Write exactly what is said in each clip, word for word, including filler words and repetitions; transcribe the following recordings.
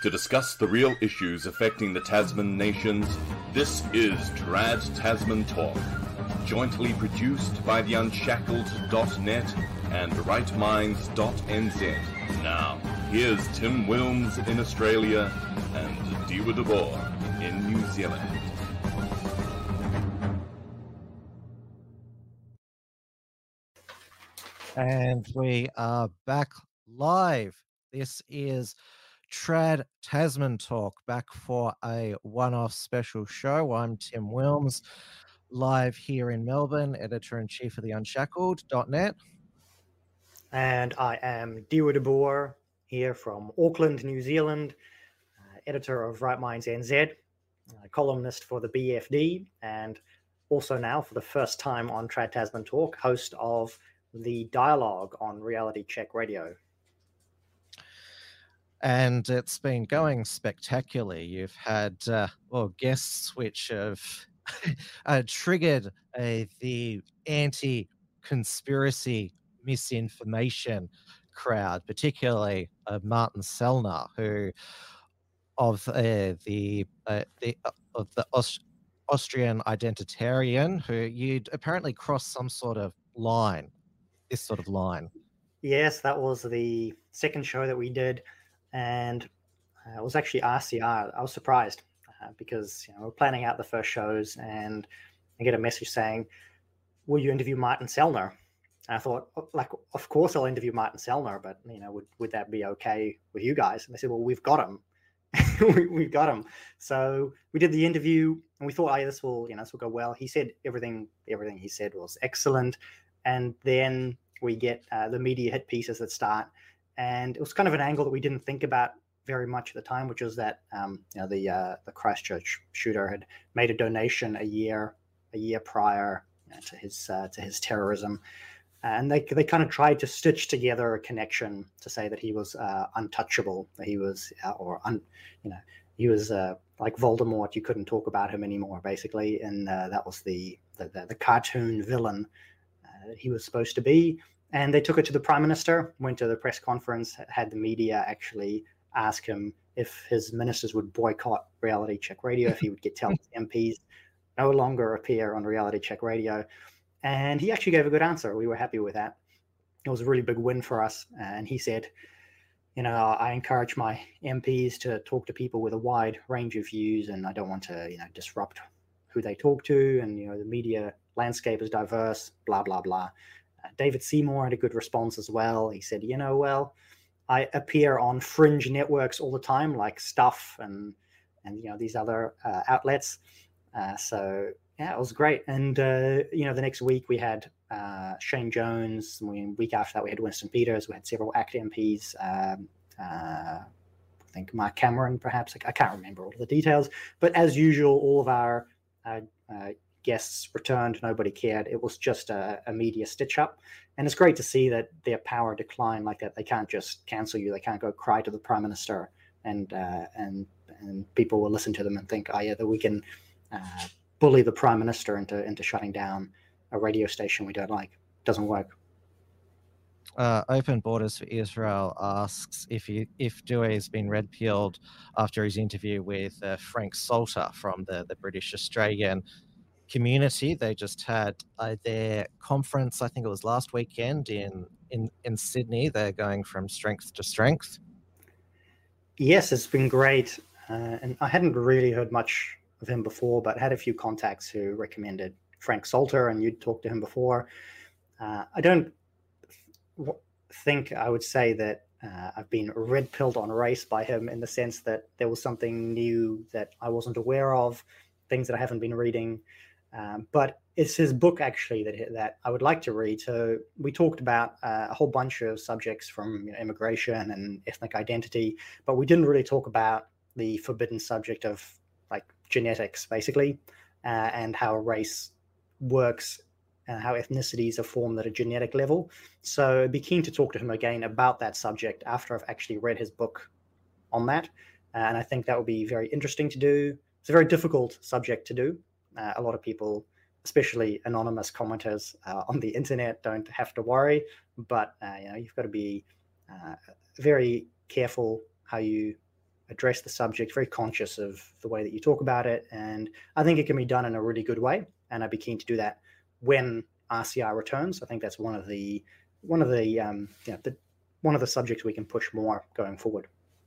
To discuss the real issues affecting the Tasman nations, this is Trad Tasman Talk, jointly produced by the Unshackled dot net and Right Minds dot n z. Now, here's Tim Wilms in Australia and Dewa de Boer in New Zealand. And we are back live. This is Trad Tasman Talk, back for a one-off special show. I'm Tim Wilms, live here in Melbourne, editor-in-chief of the Unshackled dot net. And I am Dewa de Boer, here from Auckland, New Zealand, uh, editor of Right Minds N Z, uh, columnist for the B F D, and also now, for the first time on Trad Tasman Talk, host of the Dialogue on Reality Check Radio. And it's been going spectacularly. You've had uh, well guests which have uh, triggered uh, the anti-conspiracy misinformation crowd, particularly uh, Martin Sellner, who of uh, the uh, the uh, of the Aust- Austrian identitarian, who you'd apparently crossed some sort of line, this sort of line. Yes, that was the second show that we did. And uh, it was actually R C R. I was surprised uh, because you know we're planning out the first shows, and I get a message saying, "Will you interview Martin Sellner?" And I thought, like, of course I'll interview Martin Sellner, but you know, would would that be okay with you guys? And they said, "Well, we've got him. we, we've got him." So we did the interview, and we thought, "Oh, yeah, this will you know this will go well." He said everything everything he said was excellent, and then we get uh, the media hit pieces that start. And it was kind of an angle that we didn't think about very much at the time, which was that um, you know the uh, the Christchurch shooter had made a donation a year a year prior you know, to his uh, to his terrorism, and they they kind of tried to stitch together a connection to say that he was uh, untouchable, that he was uh, or un, you know he was uh, like Voldemort. You couldn't talk about him anymore, basically, and uh, that was the the, the the cartoon villain uh, that he was supposed to be. And they took it to the Prime Minister, went to the press conference, had the media actually ask him if his ministers would boycott Reality Check Radio, if he would get tell his M Ps no longer appear on Reality Check Radio. And he actually gave a good answer. We were happy with that. It was a really big win for us. And he said, you know, I encourage my M Ps to talk to people with a wide range of views, and I don't want to, you know, disrupt who they talk to. And, you know, the media landscape is diverse, blah, blah, blah. Uh, David Seymour had a good response as well. He said, you know, well, I appear on fringe networks all the time, like Stuff and, and you know, these other uh, outlets. Uh, so, yeah, it was great. And, uh, you know, the next week we had uh, Shane Jones. And we, week after that, we had Winston Peters. We had several ACT M Ps. Um, uh, I think Mark Cameron, perhaps. I can't remember all of the details. But as usual, all of our uh, uh, guests returned. Nobody cared. It was just a, a media stitch up, and it's great to see that their power decline like that. They can't just cancel you. They can't go cry to the Prime Minister, and uh, and and people will listen to them and think, oh yeah, that we can uh, bully the Prime Minister into into shutting down a radio station we don't like. It doesn't work. Uh, Open Borders for Israel asks if he, if Dewey has been red-pilled after his interview with uh, Frank Salter from the the British Australian community. They just had uh, their conference, I think it was last weekend in, in, in Sydney. They're going from strength to strength. Yes, it's been great. Uh, and I hadn't really heard much of him before, but had a few contacts who recommended Frank Salter, and you'd talked to him before. Uh, I don't th- think I would say that uh, I've been red-pilled on race by him, in the sense that there was something new that I wasn't aware of, things that I haven't been reading. Um, but it's his book, actually, that that I would like to read. So we talked about uh, a whole bunch of subjects, from you know, immigration and ethnic identity, but we didn't really talk about the forbidden subject of like genetics, basically, uh, and how race works and how ethnicities are formed at a genetic level. So I'd be keen to talk to him again about that subject after I've actually read his book on that. Uh, and I think that would be very interesting to do. It's a very difficult subject to do. Uh, a lot of people, especially anonymous commenters uh, on the internet, don't have to worry. But uh, you know, you've got to be uh, very careful how you address the subject, very conscious of the way that you talk about it. And I think it can be done in a really good way. And I'd be keen to do that when R C R returns. I think that's one of the one of the um, you know, the one of the subjects we can push more going forward.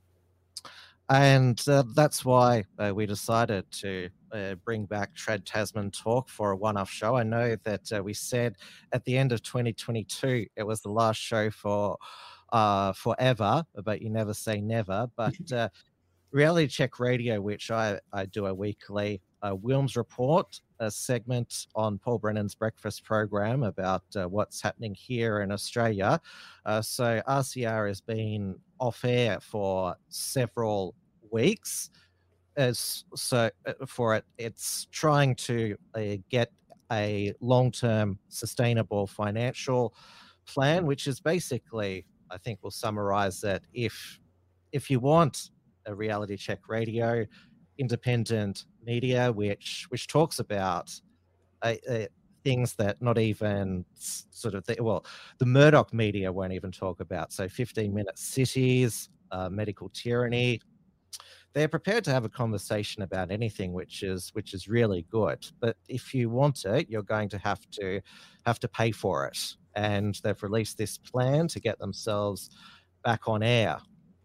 And uh, that's why uh, we decided to uh, bring back Trad Tasman Talk for a one-off show. I know that uh, we said at the end of twenty twenty-two it was the last show for uh, forever, but you never say never. But uh, Reality Check Radio, which I, I do a weekly, uh, Wilms Report, a segment on Paul Brennan's breakfast program about uh, what's happening here in Australia. Uh, so R C R has been off air for several weeks. As so uh, for it, it's trying to uh, get a long-term sustainable financial plan, which is basically, I think we'll summarize that if if you want a Reality Check Radio, independent media, which which talks about uh, uh, things that not even sort of, the, well, the Murdoch media won't even talk about. So fifteen minute cities, uh, medical tyranny. They're prepared to have a conversation about anything, which is which is really good. But if you want it, you're going to have to have to pay for it. And they've released this plan to get themselves back on air.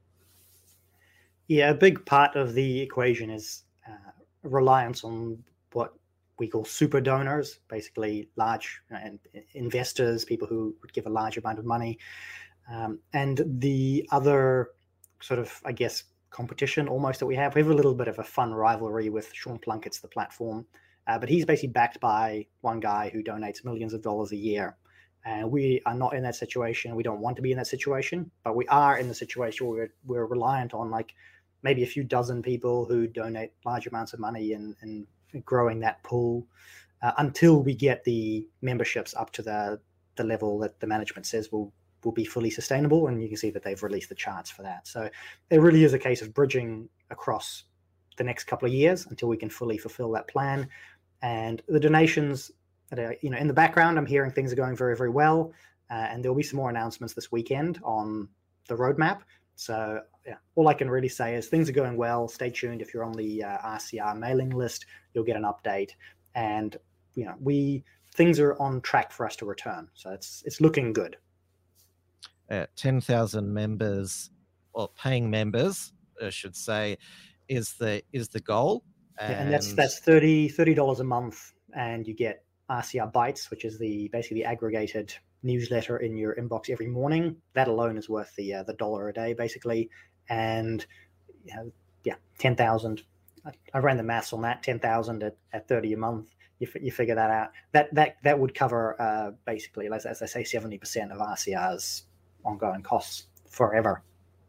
Yeah, a big part of the equation is uh, reliance on what we call super donors, basically large uh, investors, people who would give a large amount of money. Um, and the other sort of, I guess, competition almost that we have, we have a little bit of a fun rivalry with Sean Plunkett's The Platform, uh, but he's basically backed by one guy who donates millions of dollars a year. And we are not in that situation. We don't want to be in that situation, but we are in the situation where we're, we're reliant on like maybe a few dozen people who donate large amounts of money and, and growing that pool uh, until we get the memberships up to the, the level that the management says will, will be fully sustainable. And you can see that they've released the charts for that. So it really is a case of bridging across the next couple of years until we can fully fulfill that plan. And the donations, that are, you know, in the background, I'm hearing things are going very, very well. Uh, and there'll be some more announcements this weekend on the roadmap. So yeah, all I can really say is things are going well. Stay tuned. If you're on the uh, R C R mailing list, you'll get an update. And you know, we things are on track for us to return. So it's it's looking good. Uh, ten thousand members, or paying members, I should say, is the is the goal. And, yeah, and that's that's thirty dollars a month, and you get R C R Bytes, which is the basically the aggregated newsletter in your inbox every morning. That alone is worth the uh, the dollar a day, basically. And you know, yeah, ten thousand. I, I ran the maths on that. Ten thousand at, at thirty a month. You, you figure that out. That that that would cover uh, basically, as, as I say, seventy percent of R C R's ongoing costs forever.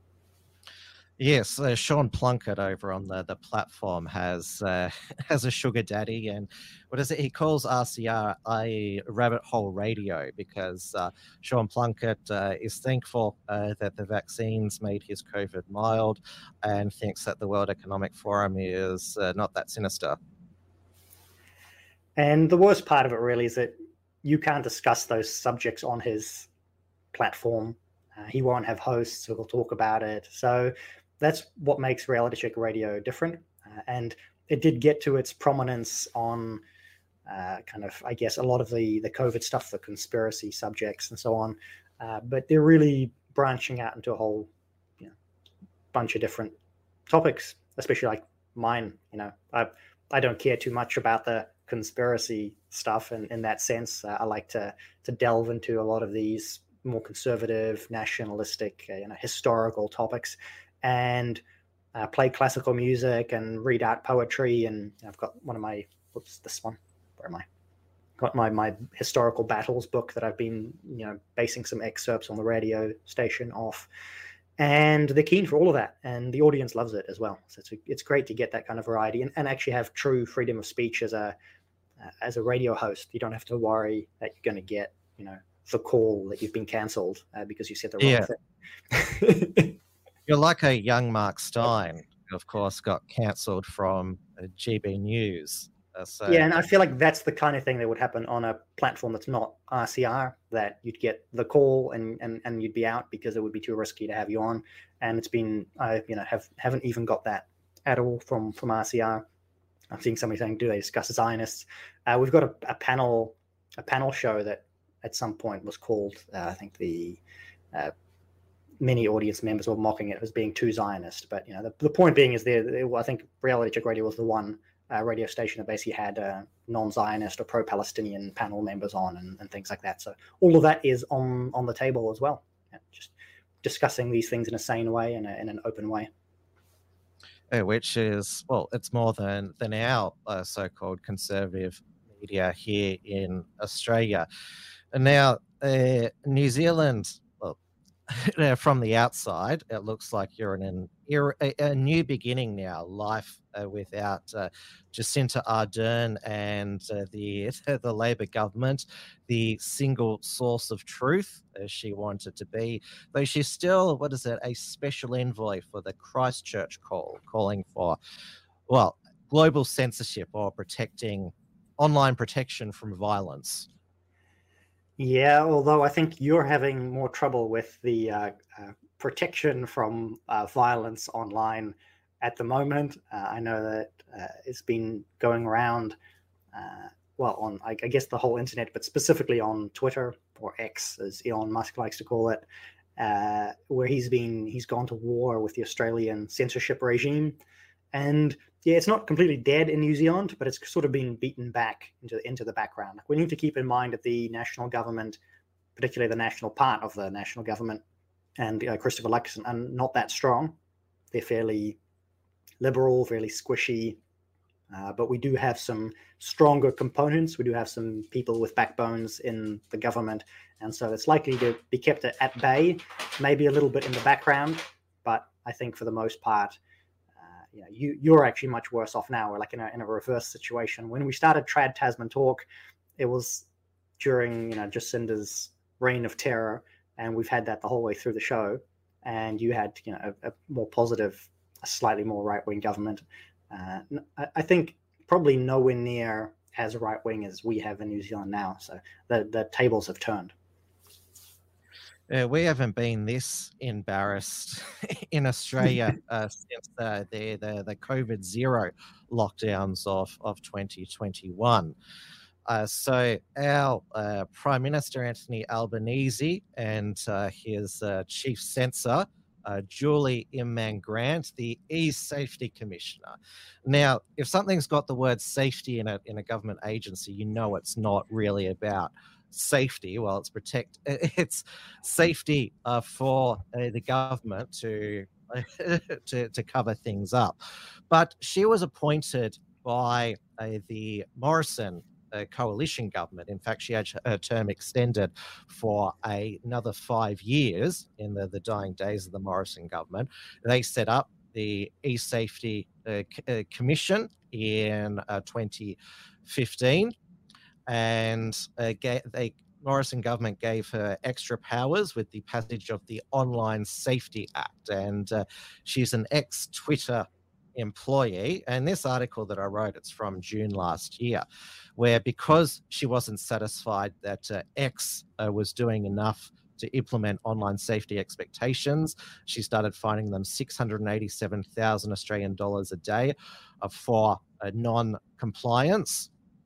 Yes, uh, Sean Plunkett over on the, the platform has uh, has a sugar daddy, and what is it? He calls R C R a rabbit hole radio because uh, Sean Plunkett uh, is thankful uh, that the vaccines made his COVID mild, and thinks that the World Economic Forum is uh, not that sinister. And the worst part of it really is that you can't discuss those subjects on his platform. Uh, he won't have hosts who will talk about it. So that's what makes Reality Check Radio different. Uh, and it did get to its prominence on uh, kind of, I guess, a lot of the, the COVID stuff, the conspiracy subjects and so on. Uh, but they're really branching out into a whole you know, bunch of different topics, especially like mine. You know, I, I don't care too much about the conspiracy stuff in, in that sense. Uh, I like to to delve into a lot of these more conservative, nationalistic, uh, you know, historical topics, and uh, play classical music and read art poetry. And I've got one of my, whoops, this one, where am I? Got my, my historical battles book that I've been, you know, basing some excerpts on the radio station off. And they're keen for all of that. And the audience loves it as well. So it's, it's great to get that kind of variety and, and actually have true freedom of speech as a, uh, as a radio host. You don't have to worry that you're going to get, you know, the call that you've been cancelled uh, because you said the wrong yeah. thing. You're like a young Mark Stein, who of course got cancelled from uh, G B News Uh, so yeah, and I feel like that's the kind of thing that would happen on a platform that's not R C R, that you'd get the call and, and, and you'd be out because it would be too risky to have you on. And it's been, I you know, have, haven't even got that at all from, from R C R. I'm seeing somebody saying, do they discuss Zionists? Uh, we've got a, a panel, a panel show that at some point was called, uh, I think the uh, many audience members were mocking it as being too Zionist. But, you know, the, the point being is there, I think Reality Check Radio was the one uh, radio station that basically had uh, non-Zionist or pro-Palestinian panel members on and, and things like that. So all of that is on, on the table as well. Yeah, just discussing these things in a sane way and in an open way. Which is, well, it's more than, than our uh, so-called conservative media here in Australia. And now, uh, New Zealand, well, from the outside, it looks like you're in an era, a, a new beginning now, life uh, without uh, Jacinda Ardern and uh, the the Labor government, the single source of truth, as she wanted to be. Though she's still, what is it, a special envoy for the Christchurch call, calling for, well, global censorship or protecting, online protection from violence. Yeah, although I think you're having more trouble with the uh, uh, protection from uh, violence online at the moment. Uh, I know that uh, it's been going around, uh, well, on I, I guess the whole internet, but specifically on Twitter, or X, as Elon Musk likes to call it, uh, where he's been he's gone to war with the Australian censorship regime, and yeah, it's not completely dead in New Zealand, but it's sort of been beaten back into into the background. We need to keep in mind that the national government, particularly the national part of the national government, and uh, Christopher Luxon, are not that strong. They're fairly liberal, fairly squishy, uh, but we do have some stronger components. We do have some people with backbones in the government, and so it's likely to be kept at bay, maybe a little bit in the background, but I think for the most part, you know, you, you're actually much worse off now. We're like in a, in a reverse situation. When we started Trad Tasman Talk, it was during, you know, Jacinda's reign of terror, and we've had that the whole way through the show. And you had, you know, a, a more positive, a slightly more right-wing government. Uh, I, I think probably nowhere near as right-wing as we have in New Zealand now. So the, the tables have turned. Uh, we haven't been this embarrassed in Australia uh, since uh, the, the the COVID zero lockdowns of, of twenty twenty-one. Uh, so our uh, Prime Minister Anthony Albanese and uh, his uh, chief censor, uh, Julie Imman-Grant, the e-safety commissioner. Now, if something's got the word safety in a in a government agency, you know it's not really about safety. Well, it's protect it's safety uh, for uh, the government to, to to cover things up. But she was appointed by uh, the Morrison uh, coalition government. In fact, she had her term extended for a, another five years in the, the dying days of the Morrison government. They set up the e-safety uh, c- uh, commission in uh, twenty fifteen. And uh, ga- they Morrison government gave her extra powers with the passage of the Online Safety Act. And uh, she's an ex-Twitter employee. And this article that I wrote, it's from June last year, where because she wasn't satisfied that uh, X uh, was doing enough to implement online safety expectations, she started fining them six hundred eighty-seven thousand Australian dollars a day uh, for uh, non-compliance.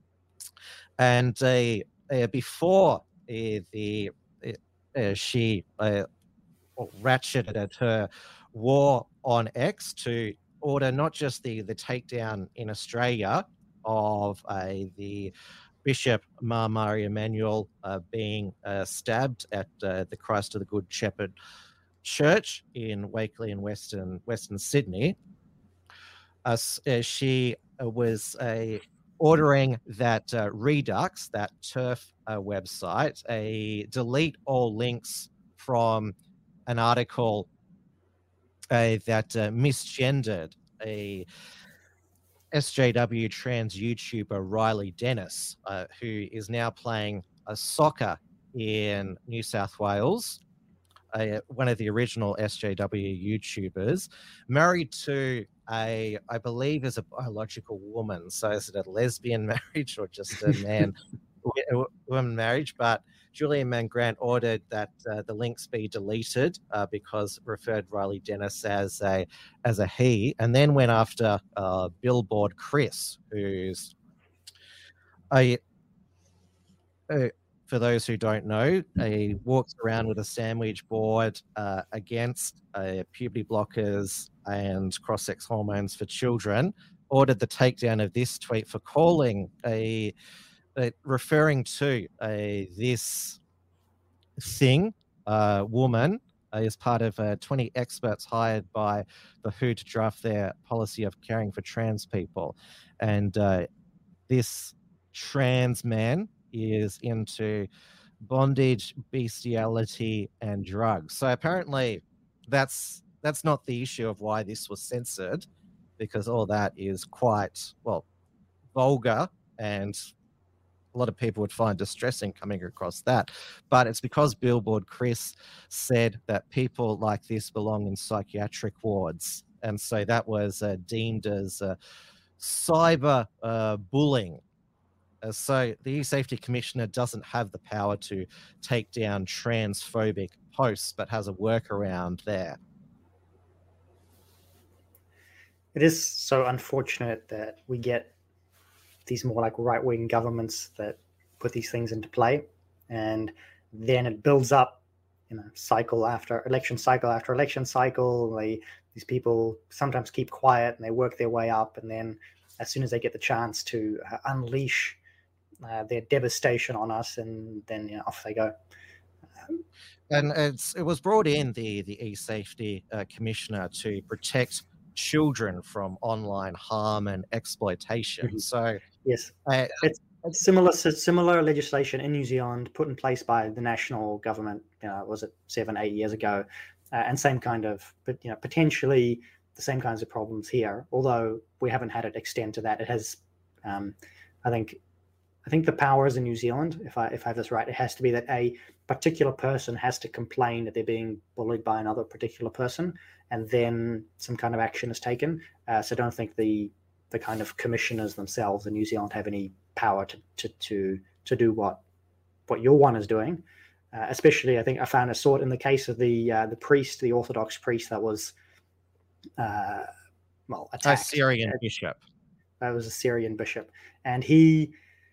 And uh, uh, before uh, the uh, she uh, ratcheted at her war on X to order not just the the takedown in Australia of uh, the Bishop Ma Mari Emanuel uh, being uh, stabbed at uh, the Christ of the Good Shepherd Church in Wakeley in Western Western Sydney. Uh, uh, she uh, was a ordering that uh, Redux, that turf uh, website, a delete all links from an article uh, that uh, misgendered a S J W trans YouTuber Riley Dennis, uh, who is now playing a soccer in New South Wales, uh, one of the original S J W YouTubers, married to a, I believe, is a biological woman. So is it a lesbian marriage or just a man woman marriage? But Julian Mangrant ordered that uh, the links be deleted uh, because it referred Riley Dennis as a as a he, and then went after uh, Billboard Chris, who's a, a for those who don't know, he walks around with a sandwich board uh, against uh, puberty blockers and cross-sex hormones for children. Ordered the takedown of this tweet for calling a, a referring to a this thing uh, woman uh, as part of uh, twenty experts hired by the W H O to draft their policy of caring for trans people, and uh, this trans man is into bondage, bestiality, and drugs. So apparently that's that's not the issue of why this was censored, because all that is quite, well, vulgar, and a lot of people would find distressing coming across that. But it's because Billboard Chris said that people like this belong in psychiatric wards. And so that was uh, deemed as uh, cyber uh, bullying. Uh, so the E-Safety Commissioner doesn't have the power to take down transphobic posts, but has a workaround there. It is so unfortunate that we get these more like right-wing governments that put these things into play, and then it builds up, you know, cycle after election cycle after election cycle. They, these people sometimes keep quiet and they work their way up, and then as soon as they get the chance to uh, unleash uh, their devastation on us, and then, you know, off they go. Um, and it's it was brought in, the the E-Safety uh, Commissioner, to protect children from online harm and exploitation. Mm-hmm. So yes, uh, it's, it's similar similar legislation in New Zealand put in place by the national government. You know, was it seven, eight years ago, uh, and same kind of, but you know, potentially the same kinds of problems here. Although we haven't had it extend to that, it has. Um, I think, I think the powers in New Zealand, if I if I have this right, it has to be that a particular person has to complain that they're being bullied by another particular person, and then some kind of action is taken. Uh, so I don't think the the kind of commissioners themselves in New Zealand have any power to to to, to do what what your one is doing. Uh, especially, I think I found I saw it in the case of the uh, the priest, the Orthodox priest that was uh, well attacked. A Syrian bishop. That was a Syrian bishop, and he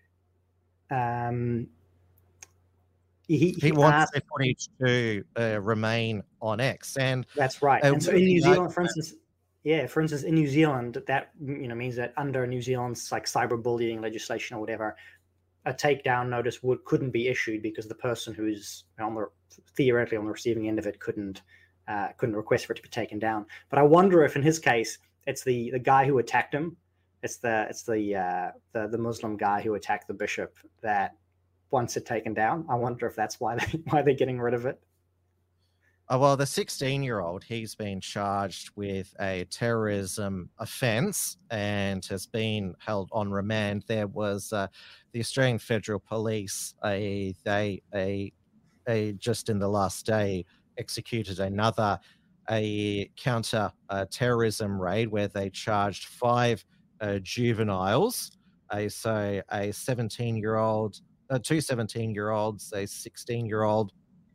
um he, he, he wants their footage to uh, remain on X, and that's right. Uh, and so in New Zealand, for instance, yeah, for instance, in New Zealand, that, you know, means that under New Zealand's like cyberbullying legislation or whatever, a takedown notice would couldn't be issued because the person who's on the theoretically on the receiving end of it couldn't uh, couldn't request for it to be taken down. But I wonder if in his case it's the the guy who attacked him, it's the it's the uh, the the Muslim guy who attacked the bishop that wants it taken down. I wonder if that's why they why they're getting rid of it. Uh, well, the sixteen-year-old, he's been charged with a terrorism offence and has been held on remand. There was uh, the Australian Federal Police, a, they a, a just in the last day executed another a counter uh, terrorism raid where they charged five uh, juveniles. Uh, so a seventeen-year-old, uh, two seventeen-year-olds, a sixteen-year-old.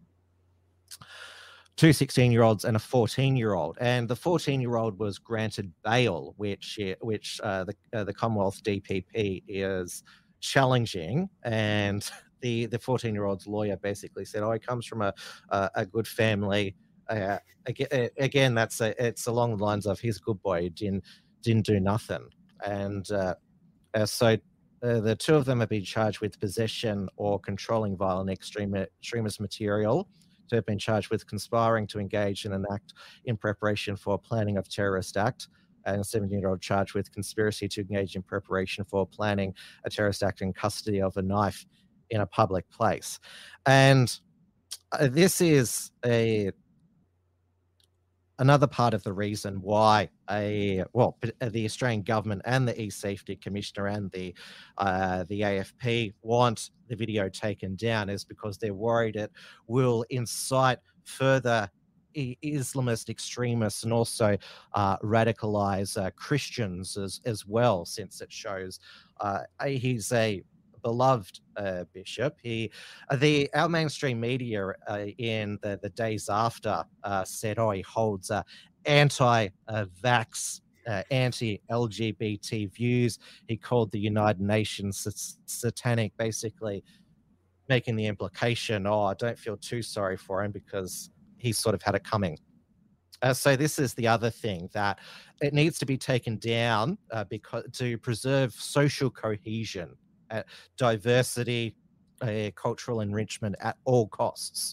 Two sixteen-year-olds and a fourteen-year-old, and the fourteen-year-old was granted bail, which which uh, the uh, the Commonwealth D P P is challenging, and the the fourteen-year-old's lawyer basically said, "Oh, he comes from a a, a good family." Uh, again, again, that's a, it's along the lines of he's a good boy, didn't didn't do nothing, and uh, uh, so. Uh, the two of them have been charged with possession or controlling violent extreme, extremist material. To have been charged with conspiring to engage in an act in preparation for planning of terrorist act, and a seventeen-year-old charged with conspiracy to engage in preparation for planning a terrorist act in custody of a knife in a public place. And uh, this is a another part of the reason why a well the Australian government and the E-Safety Commissioner and the uh, the A F P want the video taken down is because they're worried it will incite further Islamist extremists and also uh, radicalize uh, Christians as, as well, since it shows uh, he's a beloved uh, bishop. He, uh, the our mainstream media uh, in the, the days after uh, said, oh, he holds uh, anti-vax, uh, anti-L G B T views. He called the United Nations satanic, basically making the implication, oh, I don't feel too sorry for him because he sort of had it coming. Uh, so this is the other thing, that it needs to be taken down uh, because to preserve social cohesion, uh, diversity, uh, cultural enrichment at all costs.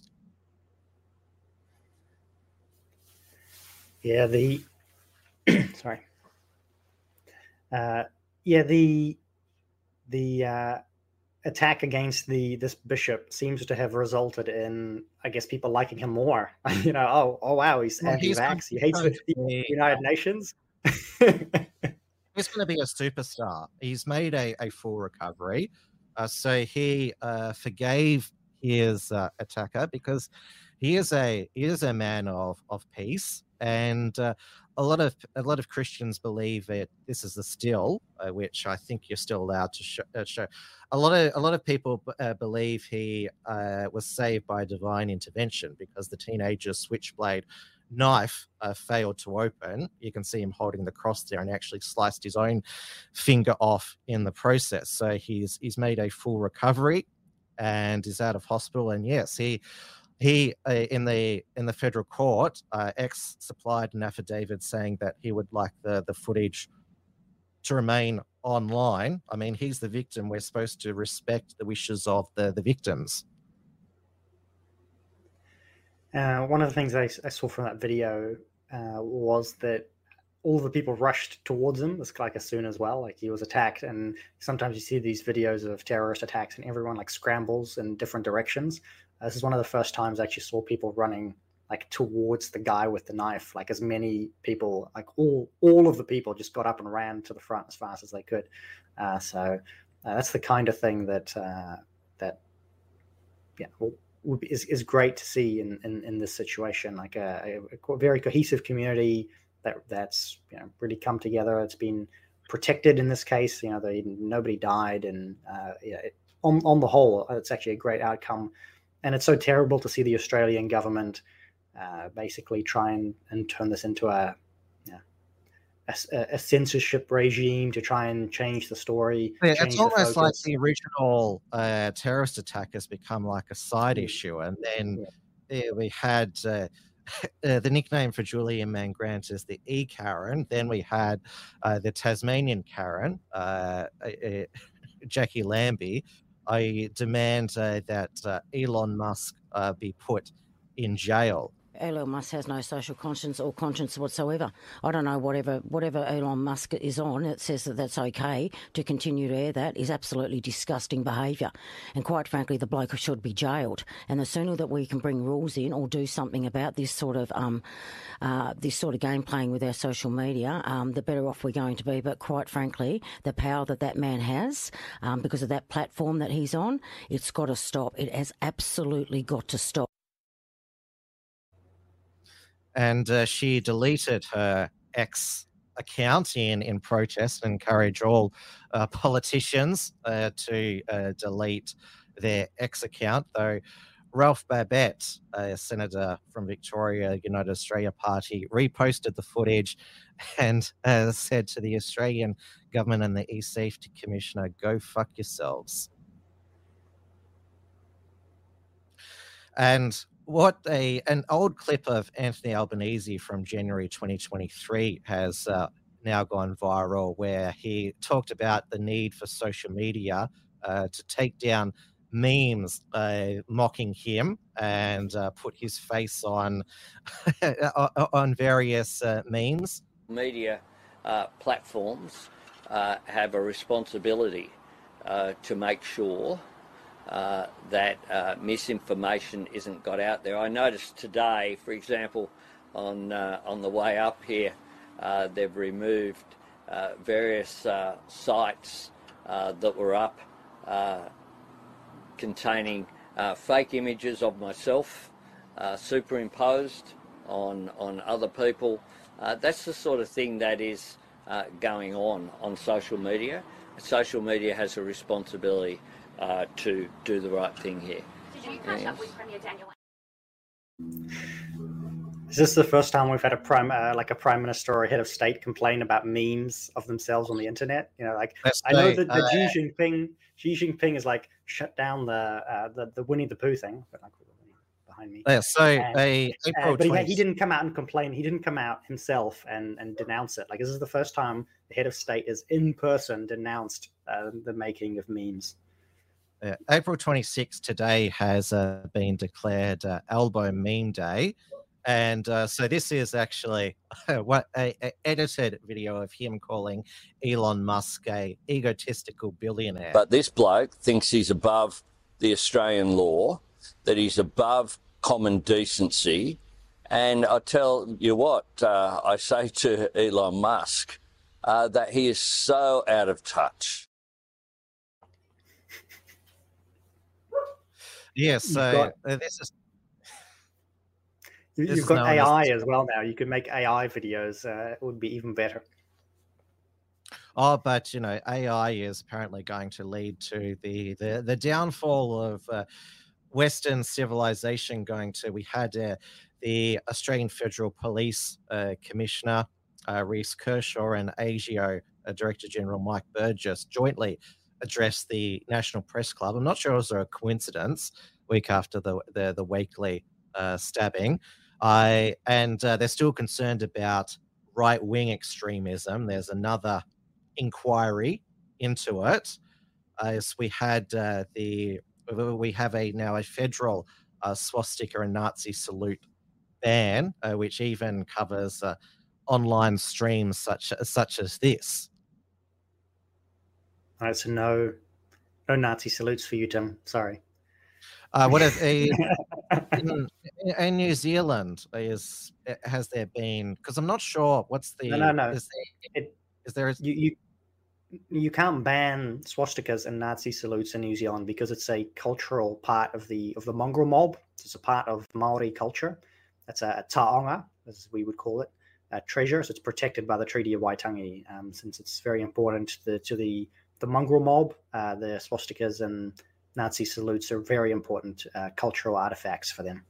Yeah, the sorry. Uh, yeah, the the uh, attack against the this bishop seems to have resulted in, I guess, people liking him more. You know, oh, oh wow, he's well, anti-vax. He hates the, the United Nations. He's going to be a superstar. He's made a, a full recovery. Uh, so he uh, forgave his uh, attacker because he is a he is a man of of peace, and uh, a lot of a lot of Christians believe that this is a still, uh, which I think you're still allowed to show. Uh, show. A lot of a lot of people uh, believe he uh, was saved by divine intervention because the teenager's switchblade knife uh, failed to open. You can see him holding the cross there, and actually sliced his own finger off in the process. So he's he's made a full recovery and is out of hospital. And yes, he. He uh, in the in the federal court, uh, X supplied an affidavit saying that he would like the the footage to remain online. I mean, he's the victim. We're supposed to respect the wishes of the the victims. Uh, one of the things I, I saw from that video uh, was that all the people rushed towards him. It's like as soon as well, like he was attacked. And sometimes you see these videos of terrorist attacks, and everyone like scrambles in different directions. This is one of the first times I actually saw people running like towards the guy with the knife. Like as many people, like all all of the people just got up and ran to the front as fast as they could. Uh, so uh, that's the kind of thing that uh, that yeah will, is is great to see in in, in this situation. Like a, a very cohesive community that that's you know really come together. It's been protected in this case. You know, they, nobody died, and uh, yeah, it, on on the whole, it's actually a great outcome. And it's so terrible to see the Australian government uh, basically try and, and turn this into a, yeah, a, a censorship regime to try and change the story. Yeah, it's almost like the original uh, terrorist attack has become like a side yeah. issue. And then yeah. Yeah, we had uh, uh, the nickname for Julian Mangrant is the E-Karen. Then we had uh, the Tasmanian Karen, uh, uh, Jackie Lambie. I demand uh, that uh, Elon Musk uh, be put in jail. Elon Musk has no social conscience or conscience whatsoever. I don't know, whatever whatever Elon Musk is on, it says that that's okay to continue to air that is absolutely disgusting behaviour. And quite frankly, the bloke should be jailed. And the sooner that we can bring rules in or do something about this sort of um, uh, this sort of game playing with our social media, um, the better off we're going to be. But quite frankly, the power that that man has, um, because of that platform that he's on, it's got to stop. It has absolutely got to stop. And uh, she deleted her X account in, in protest and encouraged all uh, politicians uh, to uh, delete their X account, though Ralph Babet, a senator from Victoria, United Australia Party, reposted the footage and uh, said to the Australian government and the e-safety commissioner, go fuck yourselves. And what a an old clip of Anthony Albanese from January twenty twenty-three has uh, now gone viral, where he talked about the need for social media uh, to take down memes uh, mocking him and uh, put his face on on various uh, memes. Media uh, platforms uh, have a responsibility uh, to make sure Uh, that uh, misinformation isn't got out there. I noticed today, for example, on uh, on the way up here, uh, they've removed uh, various uh, sites uh, that were up uh, containing uh, fake images of myself uh, superimposed on, on other people. Uh, that's the sort of thing that is uh, going on on social media. Social media has a responsibility uh, to do the right thing here. Did you catch up with Premier Daniel? Is this the first time we've had a prime, uh, like a prime minister or a head of state complain about memes of themselves on the internet? You know, like Let's I know say, that the uh, Xi Jinping, Xi Jinping is like shut down the uh, the, the Winnie the Pooh thing, but like behind me. Yeah, so And, a uh, April but he, he twenty didn't come out and complain. He didn't come out himself and, and denounce it. Like this is the first time the head of state is in person denounced uh, the making of memes. Yeah, April twenty-sixth today has uh, been declared uh, Elbow Meme Day. And uh, so this is actually what a, a edited video of him calling Elon Musk a egotistical billionaire. But this bloke thinks he's above the Australian law, that he's above common decency. And I tell you what, uh, I say to Elon Musk uh, that he is so out of touch. Yeah, so got- uh, this is You, This you've is got known A I as- as well now. You could make A I videos. Uh, it would be even better. Oh, but you know, A I is apparently going to lead to the the, the downfall of uh, Western civilization. Going to we had uh, the Australian Federal Police uh, Commissioner uh, Reece Kershaw and A G O uh, Director General Mike Burgess jointly addressed the National Press Club. I'm not sure it was a coincidence. Week after the the, the Wakely uh, stabbing, I and uh, they're still concerned about right wing extremism. There's another inquiry into it, as we had uh, the we have a now a federal uh, swastika and Nazi salute ban, uh, which even covers uh, online streams such such as this. All right, so no, no Nazi salutes for you, Tim. Sorry. Uh, what if a, in, in New Zealand is has there been? Because I'm not sure what's the No, no, no. Is there, It- is there a, You you you can't ban swastikas and Nazi salutes in New Zealand because it's a cultural part of the of the mongrel mob. It's a part of Maori culture. It's a, a taonga, as we would call it, a treasure. So it's protected by the Treaty of Waitangi, um, since it's very important to the to the the mongrel mob. Uh, the swastikas and Nazi salutes are very important uh, cultural artifacts for them.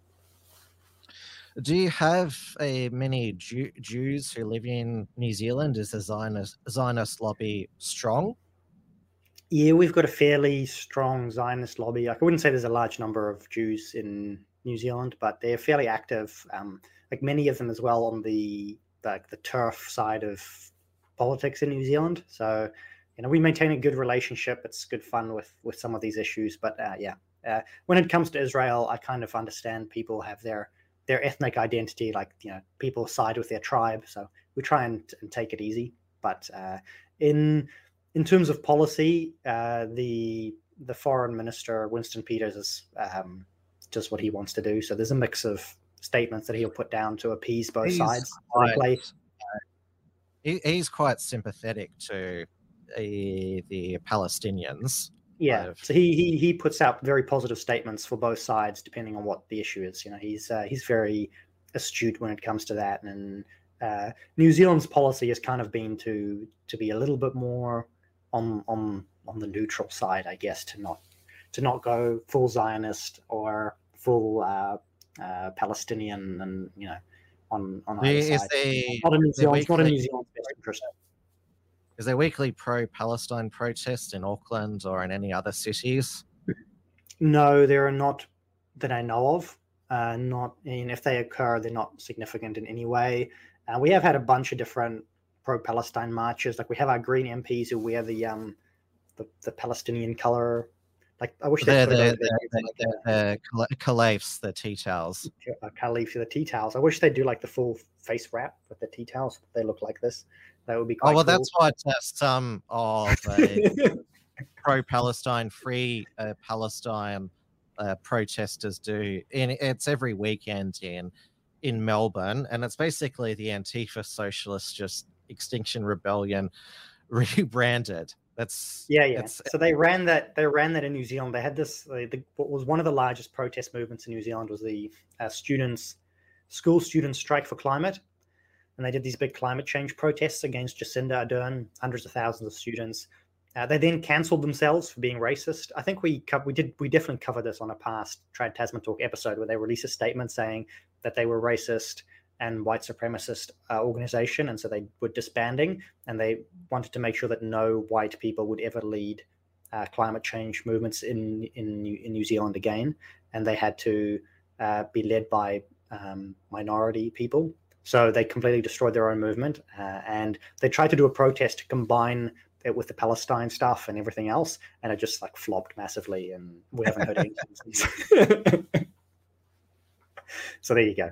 Do you have a many Jew, Jews who live in New Zealand? Is the Zionist, Zionist lobby strong? Yeah, we've got a fairly strong Zionist lobby. Like, I wouldn't say there's a large number of Jews in New Zealand, but they're fairly active. Um, like many of them as well on the like the turf side of politics in New Zealand. So, you know, we maintain a good relationship. It's good fun with with some of these issues. But uh, yeah, uh, when it comes to Israel, I kind of understand people have their their ethnic identity. Like, you know, people side with their tribe. So we try and, and take it easy. But uh, in in terms of policy, uh, the the foreign minister Winston Peters is um, just what he wants to do. So there's a mix of statements that he'll put down to appease both He's sides. quite- Play- He, he's quite sympathetic to uh, the Palestinians. Yeah, I've- so he, he he puts out very positive statements for both sides, depending on what the issue is. You know, he's uh, he's very astute when it comes to that. And uh, New Zealand's policy has kind of been to to be a little bit more on on on the neutral side, I guess, to not to not go full Zionist or full uh, uh, Palestinian, and you know, on on either Is side. the, Not in New the Zealand. It's not in weekly- New Zealand's best interest. is there weekly pro-Palestine protests in Auckland or in any other cities? No, there are not that I know of. Uh, not, and if they occur, they're not significant in any way. Uh, we have had a bunch of different pro-Palestine marches. Like, we have our Green M Ps who wear the um the, the Palestinian color. Like, I wish they The put it the over the, their- the, the, the calaifs, the tea towels. uh, Caliph for the tea towels. I wish they do like the full face wrap with the tea towels. They look like this. That would be quite Oh well, cool. that's what uh, some of uh, pro-Palestine, free uh, Palestine uh, protesters do. In it's every weekend in in Melbourne, and it's basically the Antifa Socialist, just Extinction Rebellion rebranded. That's Yeah, yeah. It's, So they ran that. They ran that in New Zealand. They had this. Uh, the, what was one of the largest protest movements in New Zealand was the uh, students School Students Strike for Climate. And they did these big climate change protests against Jacinda Ardern, hundreds of thousands of students. Uh, they then cancelled themselves for being racist. I think we co- we did we definitely covered this on a past Trad Tasman Talk episode where they released a statement saying that they were racist and white supremacist uh, organization, and so they were disbanding, and they wanted to make sure that no white people would ever lead uh, climate change movements in in in New Zealand again, and they had to uh, be led by um, minority people. So they completely destroyed their own movement, uh, and they tried to do a protest to combine it with the Palestine stuff and everything else, and it just like flopped massively, and we haven't heard anything since. So there you go.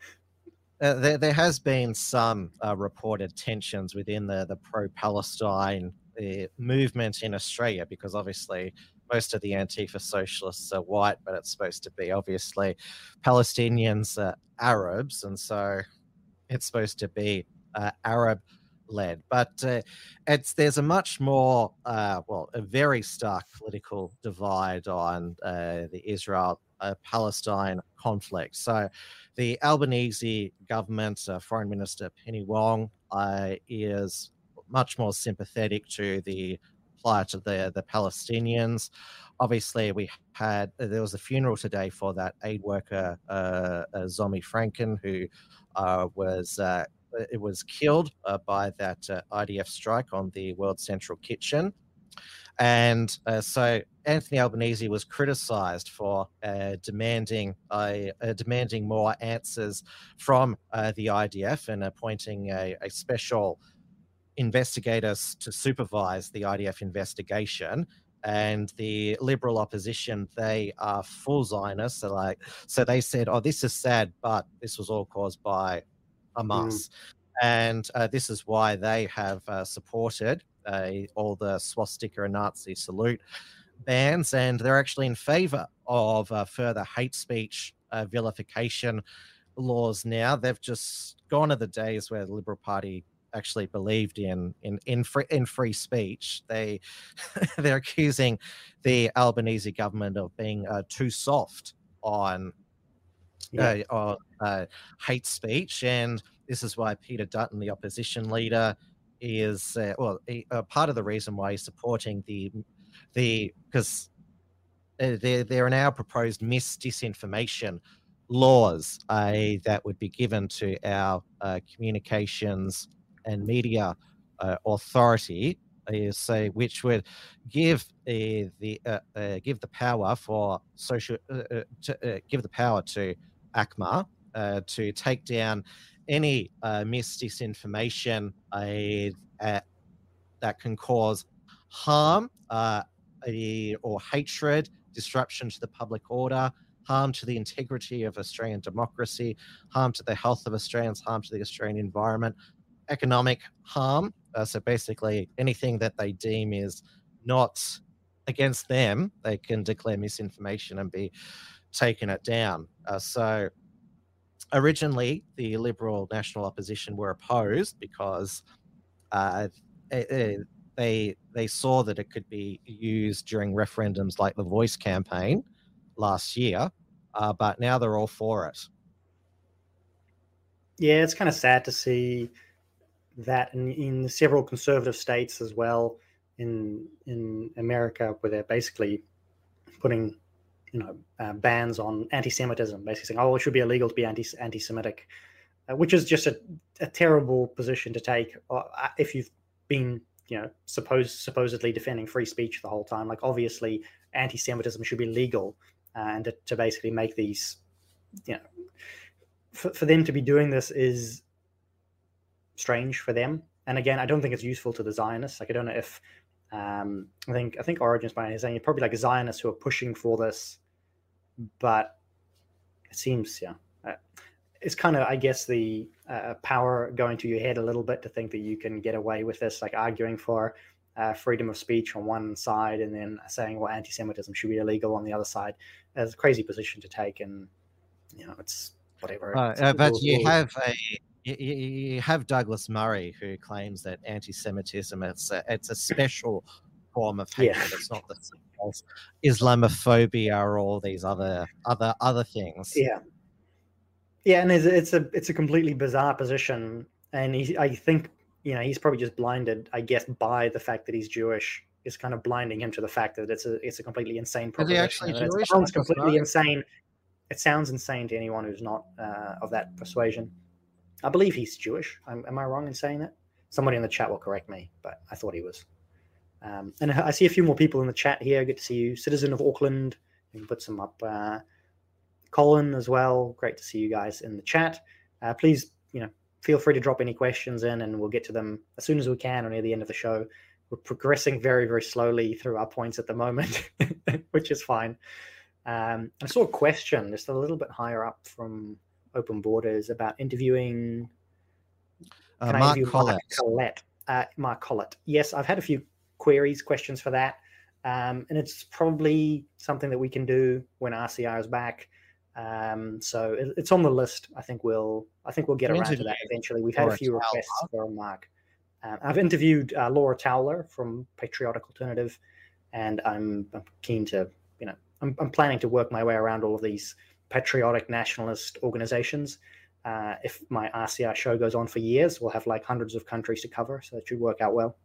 Uh, there, there has been some uh, reported tensions within the, the pro-Palestine uh, movement in Australia, because obviously most of the Antifa socialists are white, but it's supposed to be obviously Palestinians are Arabs, and so it's supposed to be uh, Arab-led. But uh, it's there's a much more, uh, well, a very stark political divide on uh, the Israel-Palestine conflict. So the Albanese government, uh, Foreign Minister Penny Wong, uh, is much more sympathetic to the plight of the, the Palestinians. Obviously, we had, there was a funeral today for that aid worker, uh, uh, Zomi Franken, who uh, was uh, it was killed uh, by that uh, I D F strike on the World Central Kitchen. And uh, so Anthony Albanese was criticised for uh, demanding uh, uh, demanding more answers from uh, the I D F and appointing a, a special investigators to supervise the I D F investigation. And the Liberal opposition, they are full Zionists. So, like, so they said, oh, this is sad, but this was all caused by Hamas. Mm. And uh, this is why they have uh, supported uh, all the swastika and Nazi salute bans. And they're actually in favor of uh, further hate speech uh, vilification laws now. They've just gone to the days where the Liberal Party actually believed in in in free, in free speech. They they're accusing the Albanese government of being uh, too soft on yeah. uh, on uh, hate speech, and this is why Peter Dutton, the opposition leader, is uh, well he, uh, part of the reason why he's supporting the the because uh, there there are now proposed mis disinformation laws uh, that would be given to our uh, communications and media uh, authority, uh, say, which would give uh, the uh, uh, give the power for social uh, uh, to uh, give the power to ACMA uh, to take down any uh, mis disinformation uh, uh, that can cause harm uh, uh, or hatred, disruption to the public order, harm to the integrity of Australian democracy, harm to the health of Australians, harm to the Australian environment, economic harm. Uh, so basically anything that they deem is not against them, they can declare misinformation and be taken it down. Uh, so originally the Liberal National Opposition were opposed because uh, it, they they saw that it could be used during referendums like the Voice campaign last year, uh, but now they're all for it. Yeah, it's kind of sad to see that in, in several conservative states as well in in America, where they're basically putting, you know, uh, bans on anti-Semitism, basically saying, oh, it should be illegal to be anti anti-Semitic, uh, which is just a, a terrible position to take uh, if you've been, you know, supposed supposedly defending free speech the whole time. Like, obviously, anti-Semitism should be legal, uh, and to, to basically make these, you know, for, for them to be doing this is strange for them. And again, I don't think it's useful to the Zionists. Like, I don't know if um I think I think Origin's by saying probably like Zionists who are pushing for this, but it seems yeah uh, it's kind of, I guess, the uh, power going to your head a little bit to think that you can get away with this, like arguing for uh, freedom of speech on one side and then saying, well, anti-Semitism should be illegal on the other side. It's a crazy position to take, and you know, it's whatever. Uh, uh, but you have a You, you have Douglas Murray, who claims that anti-Semitism it's a, it's a special form of hatred. Yeah. It's not the same as Islamophobia or all these other other other things. Yeah, Yeah, and it's, it's a it's a completely bizarre position, and he, I think you know he's probably just blinded, I guess, by the fact that he's Jewish. Is kind of blinding him to the fact that it's a it's a completely insane proposition. Is he actually and Jewish? It sounds completely insane. It sounds insane to anyone who's not uh, of that persuasion. I believe he's Jewish. I'm, am I wrong in saying that? Somebody in the chat will correct me, but I thought he was. Um, and I see a few more people in the chat here. Good to see you. Citizen of Auckland. You can put some up. Uh, Colin as well. Great to see you guys in the chat. Uh, please, you know, feel free to drop any questions in, and we'll get to them as soon as we can or near the end of the show. We're progressing very, very slowly through our points at the moment, which is fine. Um, I saw a question just a little bit higher up from Open Borders about interviewing Uh, Can I Mark interview Collett. Mark Collett? Uh, Mark Collett. Yes, I've had a few queries, questions for that. Um, and it's probably something that we can do when R C R is back. Um, so it, it's on the list. I think we'll I think we'll get You around to interviewed that eventually. We've had a Laura few Towler. requests for Mark. Um, I've interviewed uh, Laura Towler from Patriotic Alternative, and I'm, I'm keen to, you know, I'm, I'm planning to work my way around all of these patriotic nationalist organizations. Uh, if my R C R show goes on for years, we'll have like hundreds of countries to cover, so it should work out well.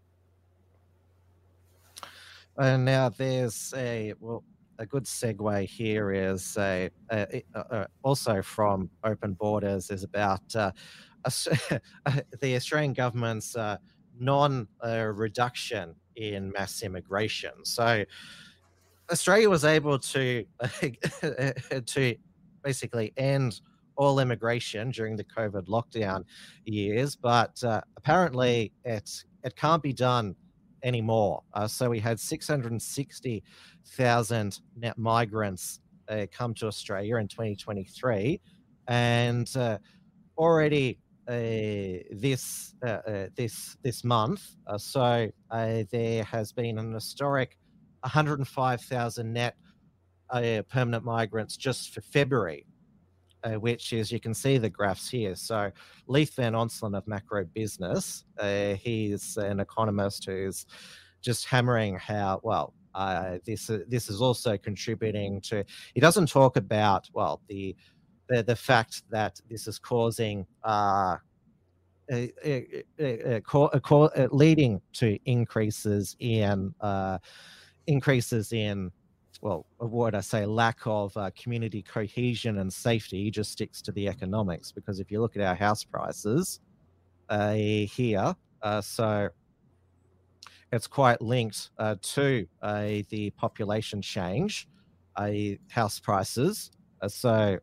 And now there's a well, a good segue here is a, a, a, a also from Open Borders is about uh, a, the Australian government's uh, non-reduction uh, in mass immigration. So Australia was able to to basically end all immigration during the COVID lockdown years, but uh, apparently it it can't be done anymore. Uh, so we had six hundred sixty thousand net migrants uh, come to Australia in twenty twenty-three, and uh, already uh, this uh, uh, this this month, uh, so uh, there has been an historic one hundred five thousand net uh, permanent migrants just for February. Uh, which is, you can see the graphs here. So Leith Van Onselen of Macro Business, uh, he's an economist who's just hammering how, well, uh, this, uh, this is also contributing to, he doesn't talk about, well, the the, the fact that this is causing, uh, uh, uh, uh, uh, leading to increases in, uh, increases in, well, what I say, lack of uh, community cohesion and safety. He just sticks to the economics, because if you look at our house prices uh, here, uh, so it's quite linked uh, to uh, the population change, uh, house prices. Uh, so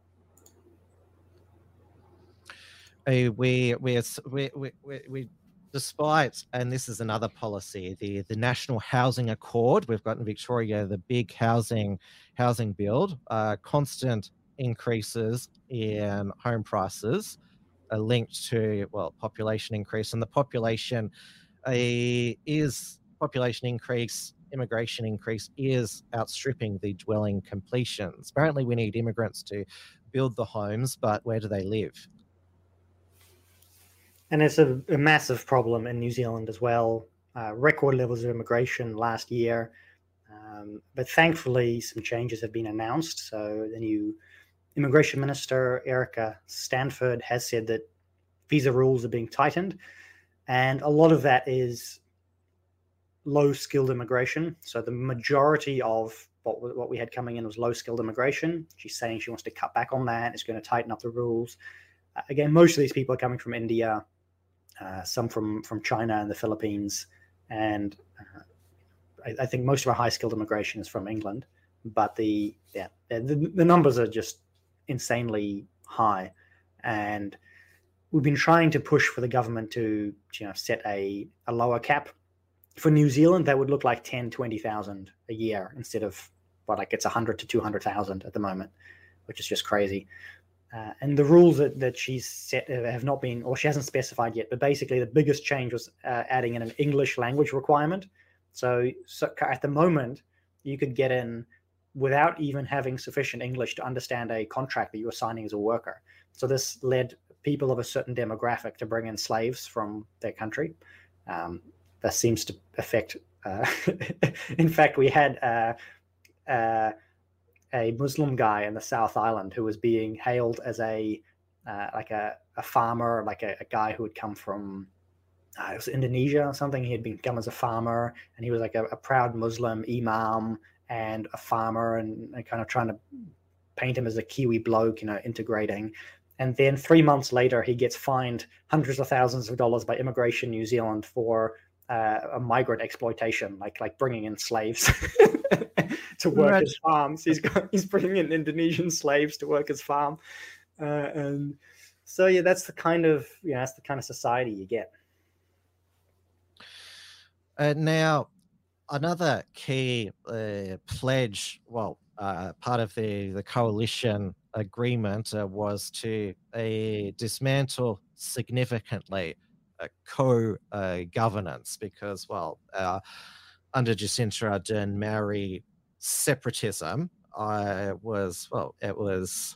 uh, we, we, we, we, we Despite, and this is another policy, the, the National Housing Accord, we've got in Victoria the big housing housing build, uh, constant increases in home prices are linked to, well, population increase. And the population uh, is, population increase, immigration increase is outstripping the dwelling completions. Apparently we need immigrants to build the homes, but where do they live? And it's a, a massive problem in New Zealand as well. Uh, record levels of immigration last year. Um, but thankfully, some changes have been announced. So the new immigration minister, Erica Stanford, has said that visa rules are being tightened. And a lot of that is low-skilled immigration. So the majority of what, what we had coming in was low-skilled immigration. She's saying she wants to cut back on that. It's going to tighten up the rules. Uh, again, most of these people are coming from India, Uh, some from, from China and the Philippines, and uh, I, I think most of our high-skilled immigration is from England. But the yeah the, the numbers are just insanely high, and we've been trying to push for the government to you know set a, a lower cap. For New Zealand, that would look like ten, twenty thousand a year instead of what like it's one hundred to two hundred thousand at the moment, which is just crazy. Uh, and the rules that, that she's set have not been, or she hasn't specified yet, but basically the biggest change was uh, adding in an English language requirement. So, so at the moment, you could get in without even having sufficient English to understand a contract that you were signing as a worker. So this led people of a certain demographic to bring in slaves from their country. Um, that seems to affect, uh, in fact, we had uh, uh, a Muslim guy in the South Island who was being hailed as a uh, like a, a farmer, like a, a guy who had come from uh, it was Indonesia or something. He had become as a farmer, and he was like a, a proud Muslim imam and a farmer, and, and kind of trying to paint him as a Kiwi bloke, you know, integrating. And then three months later, he gets fined hundreds of thousands of dollars by Immigration New Zealand for uh, a migrant exploitation, like like bringing in slaves to work Right. his farms. He's got he's bringing in Indonesian slaves to work his farm, uh, and so yeah, that's the kind of you know that's the kind of society you get. Uh, now, another key uh, pledge, well, uh, part of the, the coalition agreement uh, was to uh, dismantle significantly uh, co-governance because, well, uh, under Jacinda Ardern, Maori separatism uh, was, well, it was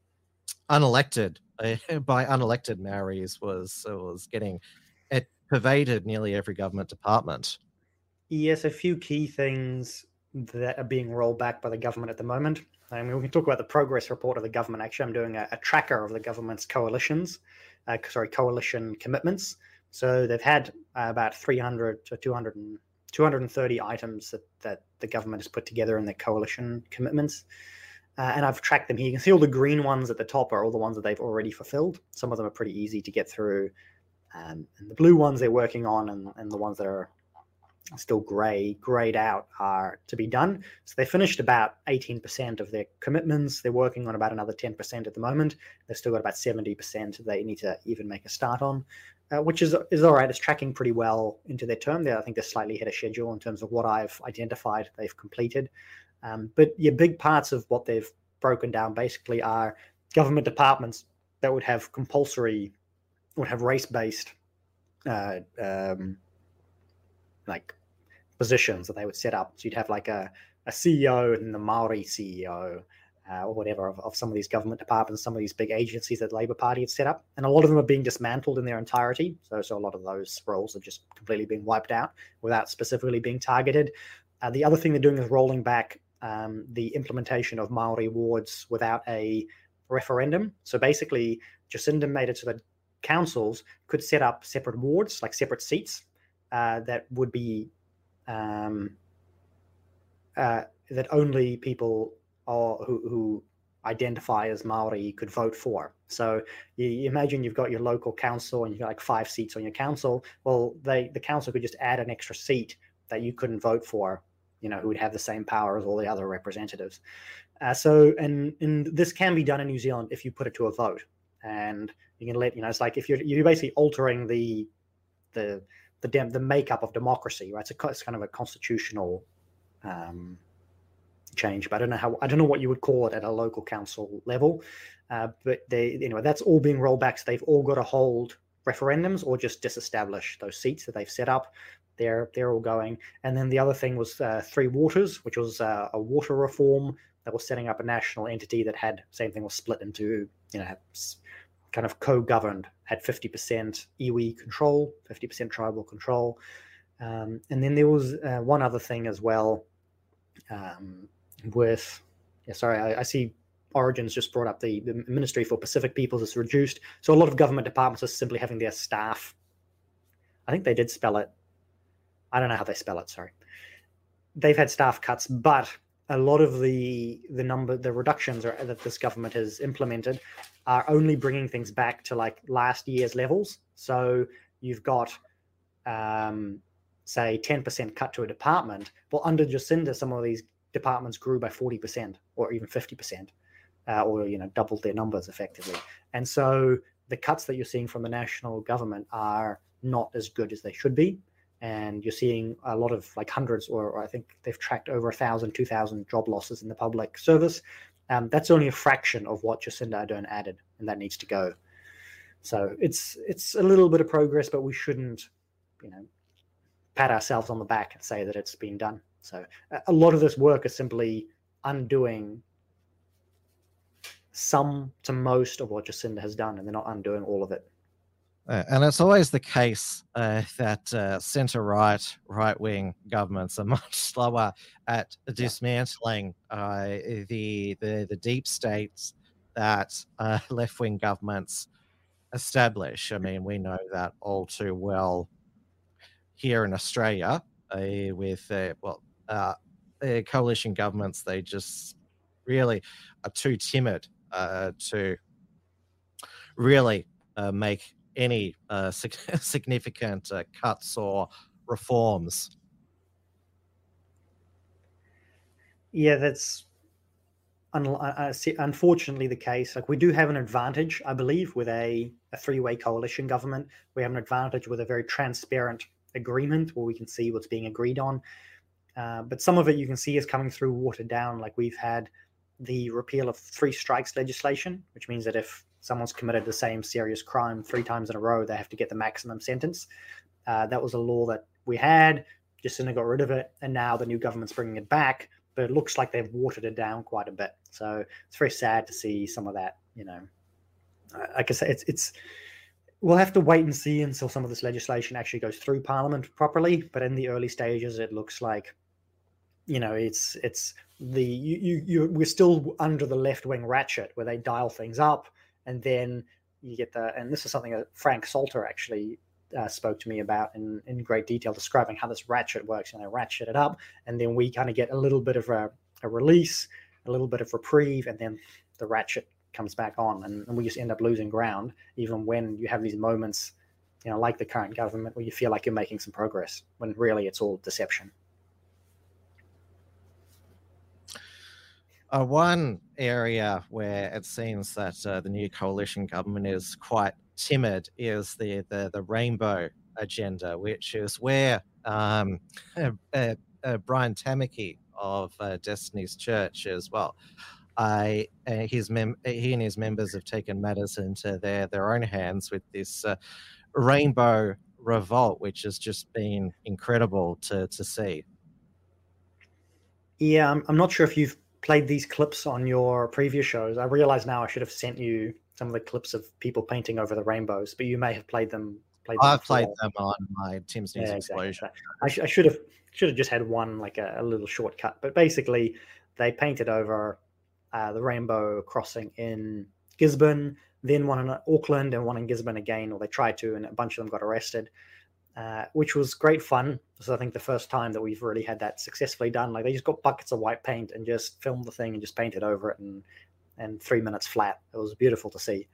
unelected, uh, by unelected Maoris was, uh, was getting, it pervaded nearly every government department. Yes, a few key things that are being rolled back by the government at the moment. I mean, we can talk about the progress report of the government. Actually, I'm doing a, a tracker of the government's coalitions, uh, sorry, coalition commitments. So they've had uh, about three hundred to two hundred, two hundred thirty items that, that the government has put together in their coalition commitments. Uh, and I've tracked them here. You can see all the green ones at the top are all the ones that they've already fulfilled. Some of them are pretty easy to get through. Um, and the blue ones they're working on, and, and the ones that are still grey, greyed out, are to be done. So they finished about eighteen percent of their commitments. They're working on about another ten percent at the moment. They've still got about seventy percent they need to even make a start on, uh, which is is all right. It's tracking pretty well into their term. There, I think they're slightly ahead of schedule in terms of what I've identified they've completed. Um, but yeah, big parts of what they've broken down basically are government departments that would have compulsory, would have race-based uh, um, like positions that they would set up. So you'd have like a, a C E O and the Maori C E O uh, or whatever of, of some of these government departments, some of these big agencies that the Labour Party had set up. And a lot of them are being dismantled in their entirety. So, so a lot of those roles are just completely being wiped out without specifically being targeted. Uh, the other thing they're doing is rolling back um, the implementation of Maori wards without a referendum. So basically, Jacinda made it so that councils could set up separate wards, like separate seats, Uh, that would be um, uh, that only people are, who, who identify as Maori could vote for. So you, you imagine you've got your local council and you've got like five seats on your council. Well, they the council could just add an extra seat that you couldn't vote for, you know, who would have the same power as all the other representatives. Uh, so, and, and this can be done in New Zealand if you put it to a vote. And you can let, you know, it's like if you're, you're basically altering the, the, the dem- the makeup of democracy, right? It's, a, it's kind of a constitutional um, change, but I don't know how, I don't know what you would call it at a local council level. Uh, but they, anyway, that's all being rolled back. So they've all got to hold referendums or just disestablish those seats that they've set up. They're, they're all going. And then the other thing was uh, Three Waters, which was uh, a water reform that was setting up a national entity that had, same thing, was split into, you know, kind of co-governed, had fifty percent iwi control, fifty percent tribal control. Um, and then there was uh, one other thing as well um, with, yeah, sorry, I, I see Origins just brought up the, the Ministry for Pacific Peoples is reduced. So a lot of government departments are simply having their staff, I think they did spell it, I don't know how they spell it, sorry. They've had staff cuts, but a lot of the the number, the reductions are, that this government has implemented are only bringing things back to like last year's levels. So you've got, um, say, ten percent cut to a department. Well, under Jacinda, some of these departments grew by forty percent or even fifty percent, uh, or, you know, doubled their numbers effectively. And so the cuts that you're seeing from the national government are not as good as they should be. And you're seeing a lot of like hundreds, or, or I think they've tracked over a thousand, two thousand job losses in the public service. Um, that's only a fraction of what Jacinda Ardern added, and that needs to go. So it's it's a little bit of progress, but we shouldn't, you know, pat ourselves on the back and say that it's been done. So a lot of this work is simply undoing some to most of what Jacinda has done, and they're not undoing all of it. Uh, and it's always the case uh, that uh, centre-right, right-wing governments are much slower at dismantling uh, the, the the deep states that uh, left-wing governments establish. I mean, we know that all too well here in Australia uh, with, uh, well, uh, uh, coalition governments. They just really are too timid uh, to really uh, make any uh, significant uh, cuts or reforms. Yeah, that's un- uh, unfortunately the case. Like, we do have an advantage, I believe, with a, a three-way coalition government. We have an advantage with a very transparent agreement where we can see what's being agreed on. Uh, but some of it you can see is coming through watered down. Like, we've had the repeal of three strikes legislation, which means that if someone's committed the same serious crime three times in a row, they have to get the maximum sentence. Uh, that was a law that we had, Jacinda got rid of it, and now the new government's bringing it back, but it looks like they've watered it down quite a bit. So it's very sad to see some of that, you know. Uh, like I say, it's, it's, we'll have to wait and see until some of this legislation actually goes through Parliament properly, but in the early stages, it looks like, you know, it's, it's the, you, you, you we're still under the left-wing ratchet where they dial things up. And then you get the, and this is something that Frank Salter actually uh, spoke to me about in, in great detail, describing how this ratchet works. And they ratchet it up, and then we kind of get a little bit of a, a release, a little bit of reprieve, and then the ratchet comes back on, and, and we just end up losing ground, even when you have these moments, you know, like the current government, where you feel like you're making some progress, when really it's all deception. Uh, one area where it seems that uh, the new coalition government is quite timid is the the, the rainbow agenda, which is where um, uh, uh, uh, Brian Tamaki of uh, Destiny's Church as well. Uh, uh, his mem- he and his members have taken matters into their, their own hands with this uh, rainbow revolt, which has just been incredible to, to see. Yeah, I'm, I'm not sure if you've played these clips on your previous shows. I realize now I should have sent you some of the clips of people painting over the rainbows, but you may have played them. Played them I've before. played them on my Tim's News Yeah, Explosion. exactly. I, sh- I should have should have just had one, like a, a little shortcut. But basically, they painted over uh, the rainbow crossing in Gisborne, then one in Auckland, and one in Gisborne again, or they tried to, and a bunch of them got arrested. Uh, which was great fun. This is, I think, the first time that we've really had that successfully done. Like, they just got buckets of white paint and just filmed the thing and just painted over it, and and three minutes flat. It was beautiful to see.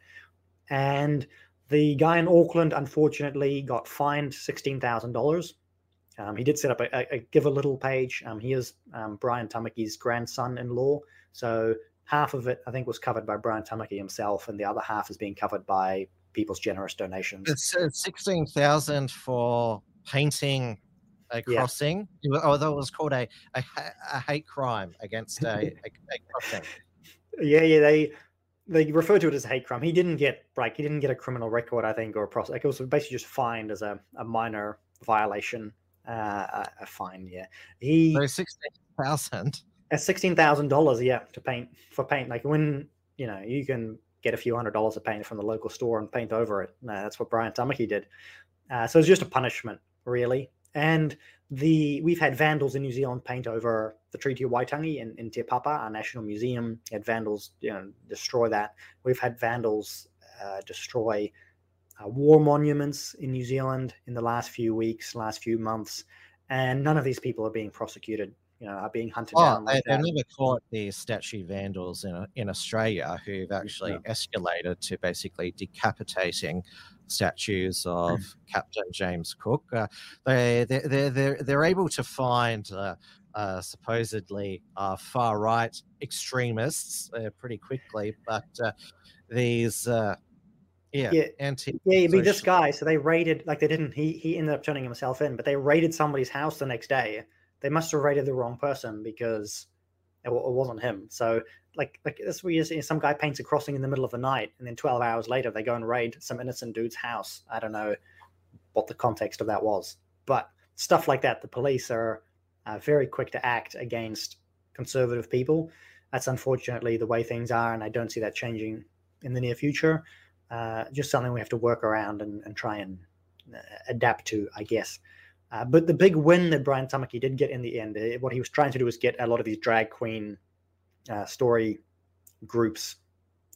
And the guy in Auckland, unfortunately, got fined sixteen thousand dollars. Um, he did set up a, a, a Give a Little page. Um, he is um, Brian Tamaki's grandson-in-law. So half of it, I think, was covered by Brian Tamaki himself, and the other half is being covered by people's generous donations. It's uh, sixteen thousand for painting a Yeah. crossing. Although it was called a, a, a hate crime against a, a, a crossing. Yeah, yeah, they they refer to it as a hate crime. He didn't get like he didn't get a criminal record, I think, or a process. Like, it was basically just fined as a, a minor violation. Uh, a, a fine, yeah. He So sixteen thousand. at sixteen thousand dollars, yeah, to paint for paint. Like, when you know you can get a few hundred dollars of paint from the local store and paint over it. No, that's what Brian Tamaki did. Uh, so it's just a punishment, really. And the we've had vandals in New Zealand paint over the Treaty of Waitangi in, in Te Papa, our national museum. Had vandals, you know, destroy that. We've had vandals uh, destroy uh, war monuments in New Zealand in the last few weeks, last few months, and none of these people are being prosecuted. You know, are being hunted Oh, down. Like they, that. they've never caught the statue vandals in in Australia who've actually No. escalated to basically decapitating statues of Captain James Cook. Uh, they they they're, they're they're able to find uh, uh, supposedly uh, far right extremists uh, pretty quickly, but uh, these uh, yeah, Yeah. anti Yeah, I mean, this guy, so they raided, like they didn't, he he ended up turning himself in, but they raided somebody's house the next day. They must have raided the wrong person because it, w- it wasn't him. So, like, like that's where you see some guy paints a crossing in the middle of the night, and then twelve hours later, they go and raid some innocent dude's house. I don't know what the context of that was, but stuff like that, the police are uh, very quick to act against conservative people. That's unfortunately the way things are, and I don't see that changing in the near future. Uh, just something we have to work around and, and try and uh, adapt to, I guess. Uh, but the big win that Brian Tamaki did get in the end, uh, what he was trying to do was get a lot of these drag queen uh, story groups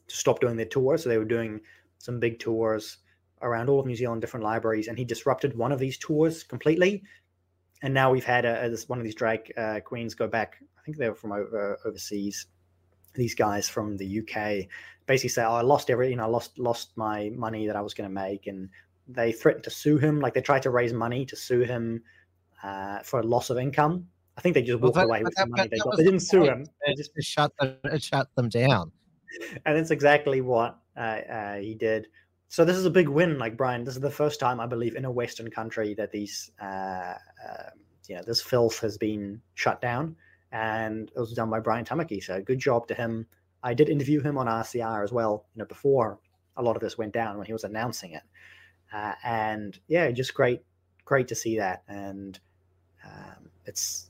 to stop doing their tours. So they were doing some big tours around all of New Zealand, different libraries, and he disrupted one of these tours completely. And now we've had a, a, this, one of these drag uh, queens go back. I think they were from over, overseas. These guys from the U K basically say, "Oh, I lost every, you know, I lost lost my money that I was going to make," and they threatened to sue him. Like they tried to raise money to sue him uh, for a loss of income. I think they just walked well, that, away with that, the money that, they got. that They didn't the sue point. him. They just It shut them, it shut them down. And that's exactly what uh, uh, he did. So this is a big win, like Brian. This is the first time, I believe, in a Western country that these, uh, uh, you know, this filth has been shut down, and it was done by Brian Tamaki. So good job to him. I did interview him on R C R as well, you know, before a lot of this went down when he was announcing it, uh, and yeah, just great, great to see that, and um, it's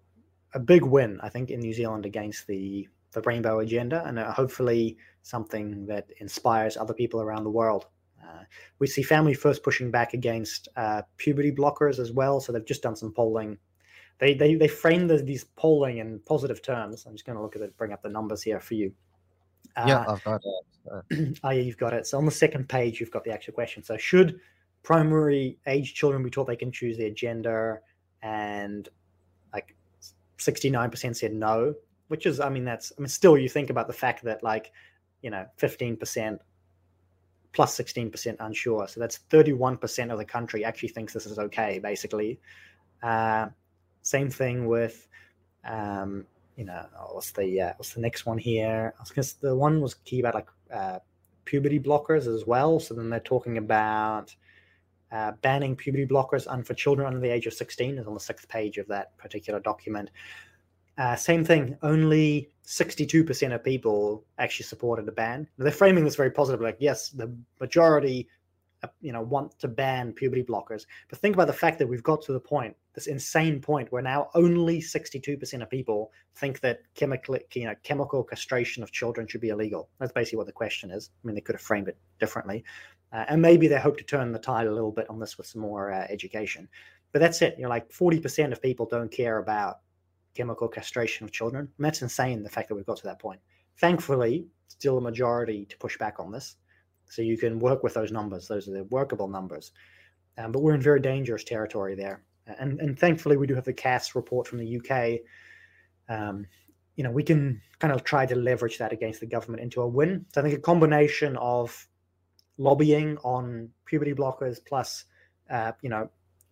a big win, I think, in New Zealand against the the rainbow agenda, and uh, hopefully something that inspires other people around the world. Uh, we see Family First pushing back against uh, puberty blockers as well. So they've just done some polling. They they they frame the, these polling in positive terms. I'm just going to look at it, bring up the numbers here for you. Uh, Yeah, I've got it. Uh, oh yeah, you've got it. So on the second page, you've got the actual question. So should primary age children be taught they can choose their gender? And like sixty-nine percent said no. Which is, I mean, that's, I mean, still you think about the fact that like, you know, fifteen percent plus sixteen percent unsure. So that's thirty-one percent of the country actually thinks this is okay, basically. Uh, same thing with, um, you know, what's the, uh, what's the next one here? I was gonna, the one was key about like uh, puberty blockers as well. So then they're talking about uh, banning puberty blockers and for children under the age of sixteen is on the sixth page of that particular document. Uh, same thing, only sixty-two percent of people actually supported a ban. They're framing this very positively, like, yes, the majority uh, you know, want to ban puberty blockers. But think about the fact that we've got to the point, this insane point, where now only sixty-two percent of people think that chemical, you know, chemical castration of children should be illegal. That's basically what the question is. I mean, they could have framed it differently. Uh, and maybe they hope to turn the tide a little bit on this with some more uh, education. But that's it. You know, like forty percent of people don't care about chemical castration of children. And that's insane, the fact that we've got to that point. Thankfully, still a majority to push back on this. So you can work with those numbers. Those are the workable numbers. Um, but we're in very dangerous territory there. And, and thankfully, we do have the C A S report from the U K. Um, you know, we can kind of try to leverage that against the government into a win. So I think a combination of lobbying on puberty blockers plus, uh, you know,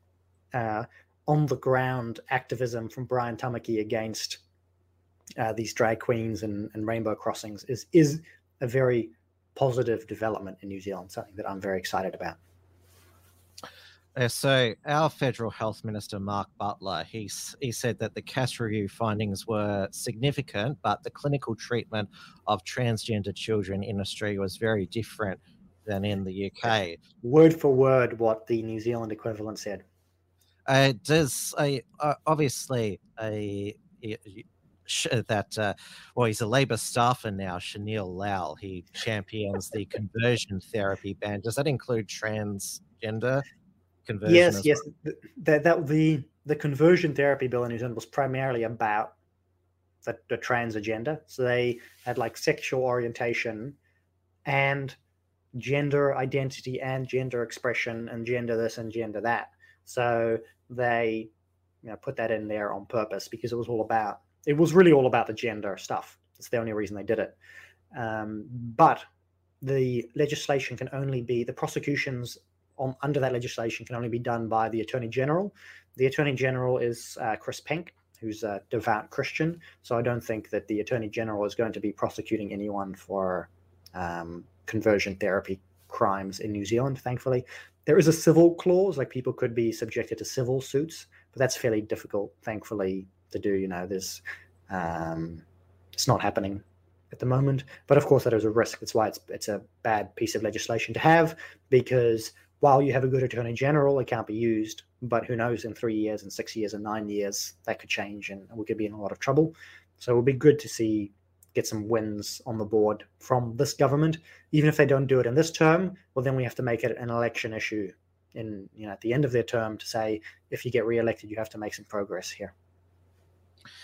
uh, on the ground activism from Brian Tamaki against uh, these drag queens and, and rainbow crossings is is a very positive development in New Zealand, something that I'm very excited about. Uh, so our federal health minister, Mark Butler, he, he said that the C A S review findings were significant, but the clinical treatment of transgender children in Australia was very different than in the U K. Word for word what the New Zealand equivalent said. Uh, does a uh, obviously a, a that uh, well, he's a Labor staffer now, Shanil Lal. He champions the conversion therapy ban. Does that include transgender conversion? Yes, as yes. well? That that the the conversion therapy bill in New Zealand was primarily about the, the trans agenda. So they had like sexual orientation and gender identity and gender expression and gender this and gender that. So they, you know, put that in there on purpose because it was all about, it was really all about the gender stuff. That's the only reason they did it. Um, but the legislation can only be, the prosecutions on under that legislation can only be done by the Attorney General. The Attorney General is uh, Chris Penk, who's a devout Christian. So I don't think that the Attorney General is going to be prosecuting anyone for um, conversion therapy crimes in New Zealand, thankfully. There is a civil clause, like people could be subjected to civil suits, but that's fairly difficult, thankfully, to do. You know, there's, um, it's not happening at the moment. But of course, that is a risk. That's why it's it's a bad piece of legislation to have, because while you have a good Attorney General, it can't be used. But who knows, in three years and six years and nine years, that could change and we could be in a lot of trouble. So it would be good to see, get some wins on the board from this government. Even if they don't do it in this term, well, then we have to make it an election issue in, you know, at the end of their term to say, if you get re-elected, you have to make some progress here.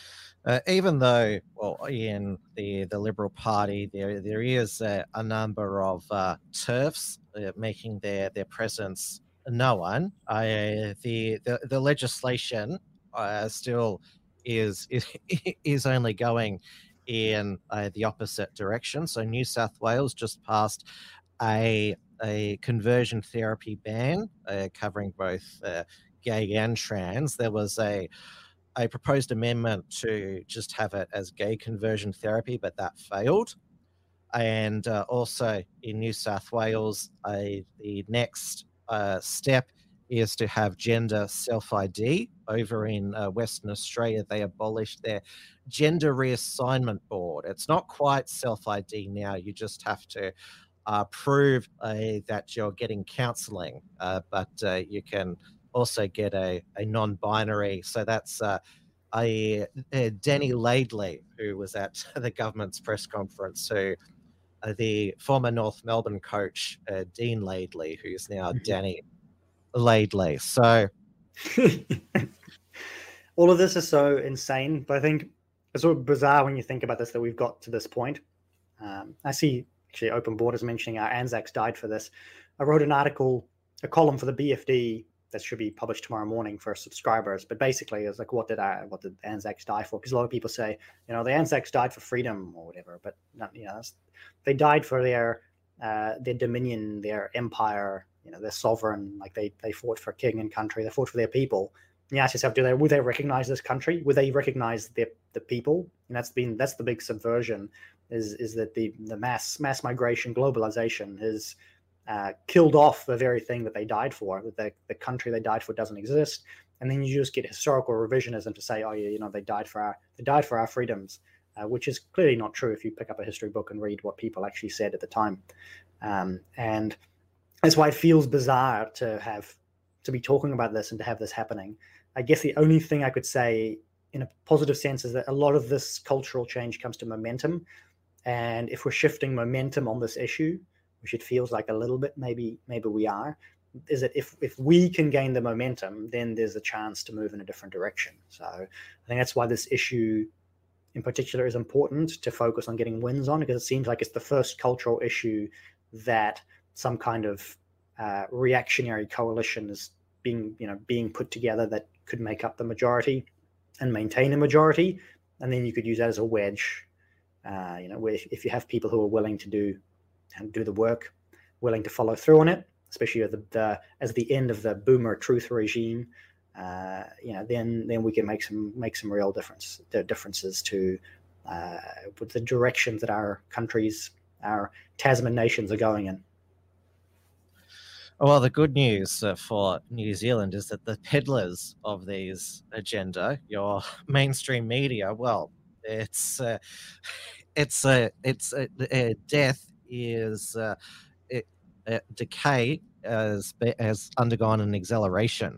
Uh, even though, well, in the, the Liberal Party, there there is a, a number of uh, TERFs uh, making their, their presence known. Uh, the, the the legislation uh, still is, is is only going in uh, the opposite direction. So New South Wales just passed a a conversion therapy ban uh, covering both uh, gay and trans. There was a a proposed amendment to just have it as gay conversion therapy, but that failed. And uh, also in New South Wales, uh, the next uh, step is to have gender self-I D. Over in uh, Western Australia, they abolished their gender reassignment board. It's not quite self-I D now. You just have to uh, prove uh, that you're getting counselling, uh, but uh, you can also get a, a non-binary. So that's uh, a, a Danny Laidley, who was at the government's press conference, who uh, the former North Melbourne coach, uh, Dean Laidley, who's now Danny Laidley. So all of this is so insane, but I think it's sort of bizarre when you think about this, that we've got to this point. Um, I see actually Open Borders mentioning our Anzacs died for this. I wrote an article, a column for the B F D that should be published tomorrow morning for subscribers. But basically, it's like, what did I, what did Anzacs die for? Because a lot of people say, you know, the Anzacs died for freedom or whatever, but not, you know, they died for their uh, their dominion, their empire, you know, their sovereign. Like they they fought for king and country. They fought for their people. And you ask yourself, do they would they recognize this country? Would they recognize their the people? And that's been that's the big subversion. Is is that the the mass mass migration, globalization is Uh, killed off the very thing that they died for, that the, the country they died for doesn't exist. And then you just get historical revisionism to say, oh yeah, you know, they died for our they died for our freedoms, uh, which is clearly not true if you pick up a history book and read what people actually said at the time. Um, and that's why it feels bizarre to have to be talking about this and to have this happening. I guess the only thing I could say in a positive sense is that a lot of this cultural change comes to momentum. And if we're shifting momentum on this issue, which it feels like a little bit, maybe maybe we are, is that if if we can gain the momentum, then there's a chance to move in a different direction. So I think that's why this issue in particular is important to focus on getting wins on, because it seems like it's the first cultural issue that some kind of uh, reactionary coalition is being, you know, being put together that could make up the majority and maintain a majority. And then you could use that as a wedge, uh, you know, where if, if you have people who are willing to do and do the work, willing to follow through on it, especially at the, the as the end of the boomer truth regime, uh, you know, then then we can make some make some real difference differences to uh, with the direction that our countries, our Tasman nations are going in. Well, the good news uh, for New Zealand is that the peddlers of these agenda, your mainstream media, well, it's uh, it's a uh, it's a, a death. is uh, it, uh, decay has, has undergone an acceleration.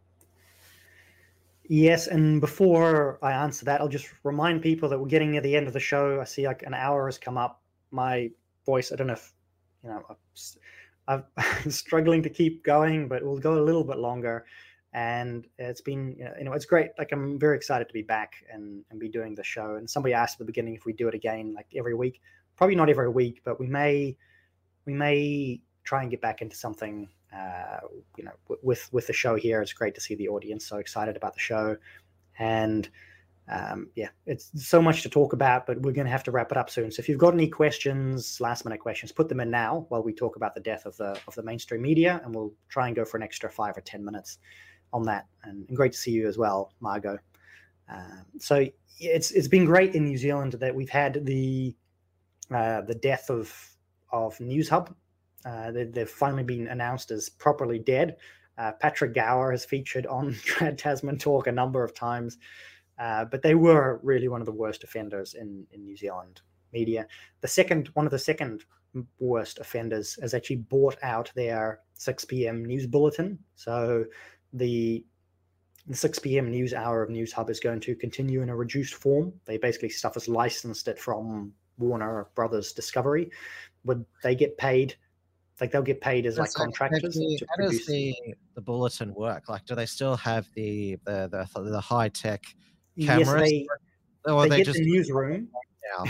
Yes, and before I answer that, I'll just remind people that we're getting near the end of the show. I see like an hour has come up. My voice, I don't know if, you know, I've, I'm struggling to keep going, but we'll go a little bit longer. And it's been, you know, it's great. Like, I'm very excited to be back and, and be doing the show. And somebody asked at the beginning if we do it again, like every week. Probably not every week, but we may we may try and get back into something, uh, you know, w- with with the show here. It's great to see the audience so excited about the show. And um, yeah, it's so much to talk about, but we're going to have to wrap it up soon. So if you've got any questions, last minute questions, put them in now while we talk about the death of the of the mainstream media, and we'll try and go for an extra five or ten minutes on that. And, and great to see you as well, Margot. Um, so it's it's been great in New Zealand that we've had the uh, the death of of Newshub. Uh, they, they've finally been announced as properly dead. Uh, Patrick Gower has featured on Trad Tasman Talk a number of times, uh, but they were really one of the worst offenders in, in New Zealand media. The second, one of the second worst offenders has actually bought out their six p.m. news bulletin. So the the six p.m. news hour of Newshub is going to continue in a reduced form. They basically stuff has licensed it from Warner Brothers Discovery. Would they get paid? Like they'll get paid as like That's contractors actually, to how produce. does the, the bulletin work? Like, do they still have the the the, the high tech cameras? Yes, they Or they, they get just the newsroom. now.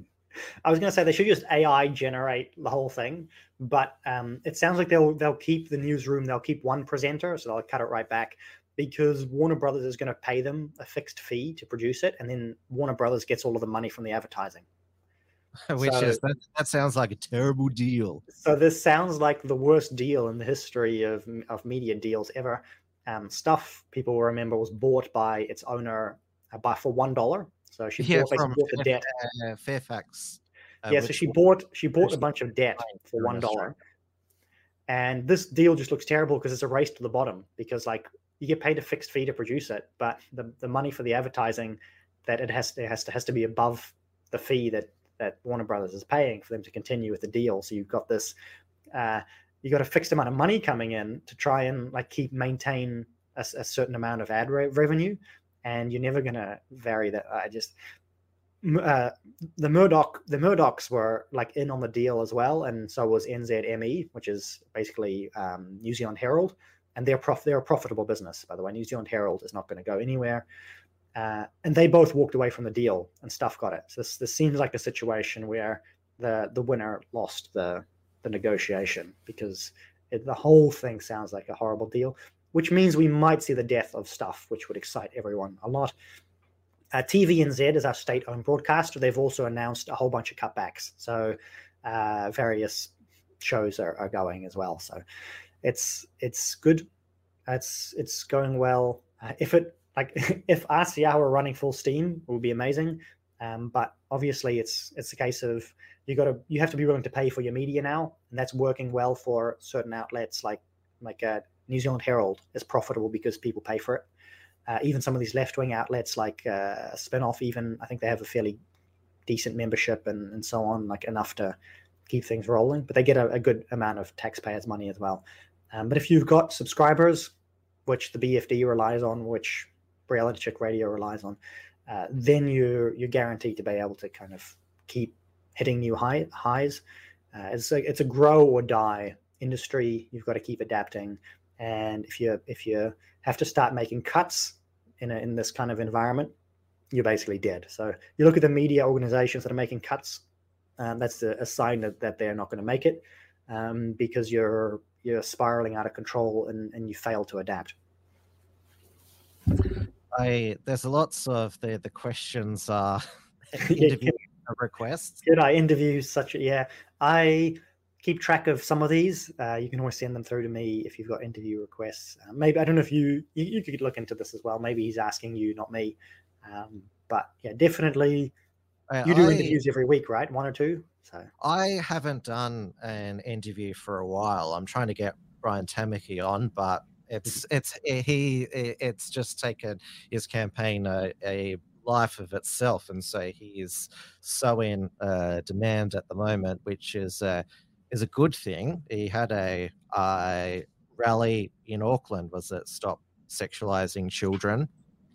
I was going to say they should just A I generate the whole thing, but um, it sounds like they'll they'll keep the newsroom. They'll keep one presenter, so they'll cut it right back because Warner Brothers is going to pay them a fixed fee to produce it, and then Warner Brothers gets all of the money from the advertising. Which So- is that, that sounds like a terrible deal. So this sounds like the worst deal in the history of of media deals ever. Um, Stuff, people will remember, was bought by its owner uh, by for one dollar. So she Yeah, bought, basically from bought the debt. Uh, Fairfax. uh, Yeah, so which she was- bought she bought a actually bunch of debt fine for in one dollar, Australia. and this deal just looks terrible because it's a race to the bottom. Because like you get paid a fixed fee to produce it, but the, the money for the advertising that it has it has to has to be above the fee that that Warner Brothers is paying for them to continue with the deal. So you've got this, uh, you got a fixed amount of money coming in to try and like keep maintain a, a certain amount of ad re- revenue, and you're never going to vary that. I just uh, the Murdoch the Murdochs were like in on the deal as well, and so was N Z M E, which is basically um, New Zealand Herald, and they're prof- they're a profitable business, by the way. New Zealand Herald is not going to go anywhere. Uh, and they both walked away from the deal, and Stuff got it. So this, this seems like a situation where the the winner lost the the negotiation, because it, the whole thing sounds like a horrible deal, which means we might see the death of Stuff, which would excite everyone a lot. Uh, T V N Z is our state-owned broadcaster. They've also announced a whole bunch of cutbacks. So uh, various shows are, are going as well. So it's it's good. It's it's going well. Uh, if it like if R C R were running full steam, it would be amazing. Um, but obviously, it's it's a case of you got to you have to be willing to pay for your media now, and that's working well for certain outlets like like uh, New Zealand Herald is profitable because people pay for it. Uh, even some of these left-wing outlets like uh, Spinoff, even I think they have a fairly decent membership and, and so on, like enough to keep things rolling. But they get a, a good amount of taxpayers' money as well. Um, but if you've got subscribers, which the B F D relies on, which Reality Check Radio relies on, uh, then you're you're guaranteed to be able to kind of keep hitting new high, highs. Uh, it's a it's a grow or die industry. You've got to keep adapting, and if you if you have to start making cuts in a, in this kind of environment, you're basically dead. So you look at the media organizations that are making cuts. Um, that's a, a sign that, that they're not going to make it, um, because you're you're spiraling out of control and, and you fail to adapt. I there's lots of the the questions are Yeah, interview requests. Did I interview such a yeah? I keep track of some of these. Uh, you can always send them through to me if you've got interview requests. Uh, maybe I don't know if you, you you could look into this as well. Maybe he's asking you, not me. Um, but yeah, definitely. I, You do I- interviews every week, right? One or two. So I haven't done an interview for a while. I'm trying to get Brian Tamaki on, but it's it's he it's just taken his campaign a, a life of itself, and so he is so in uh, demand at the moment, which is uh, is a good thing. He had a, a rally in Auckland, was it Stop Sexualizing Children?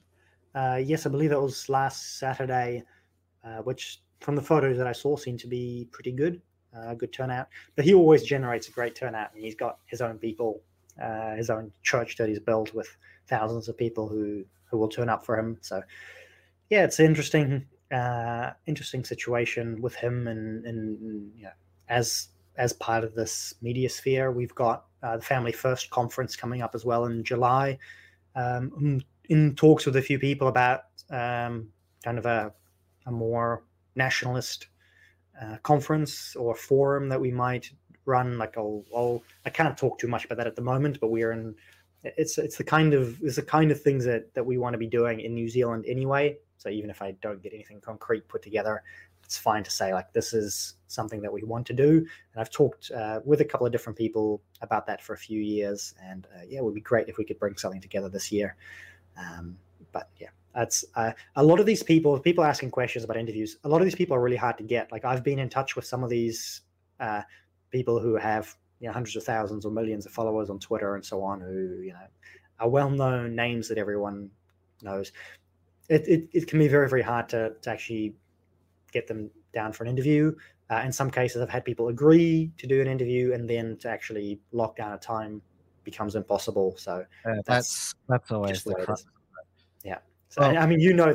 uh, yes, I believe it was last Saturday, uh, which from the photos that I saw seemed to be pretty good. Uh, good turnout. But he always generates a great turnout, and he's got his own people, uh, his own church that he's built with thousands of people who who will turn up for him. So yeah, it's an interesting uh, interesting situation with him, and and you know, as as part of this media sphere, we've got uh, the Family First conference coming up as well in July. Um, I'm in talks with a few people about um, kind of a a more nationalist uh, conference or forum that we might run. Like I'll, I'll, I can't talk too much about that at the moment, but we're in. It's it's the kind of it's the kind of things that that we want to be doing in New Zealand anyway. So even if I don't get anything concrete put together, it's fine to say like this is something that we want to do. And I've talked uh, with a couple of different people about that for a few years, and uh, yeah, it would be great if we could bring something together this year. Um, but yeah. That's uh, a lot of these people, people asking questions about interviews. A lot of these people are really hard to get. Like I've been in touch with some of these uh, people who have you know, hundreds of thousands or millions of followers on Twitter and so on, who you know are well-known names that everyone knows. It it, it can be very very hard to to actually get them down for an interview. Uh, in some cases, I've had people agree to do an interview, and then to actually lock down a time becomes impossible. So Uh, that's that's always just the the way it crux. is. Yeah. So, I mean, you know that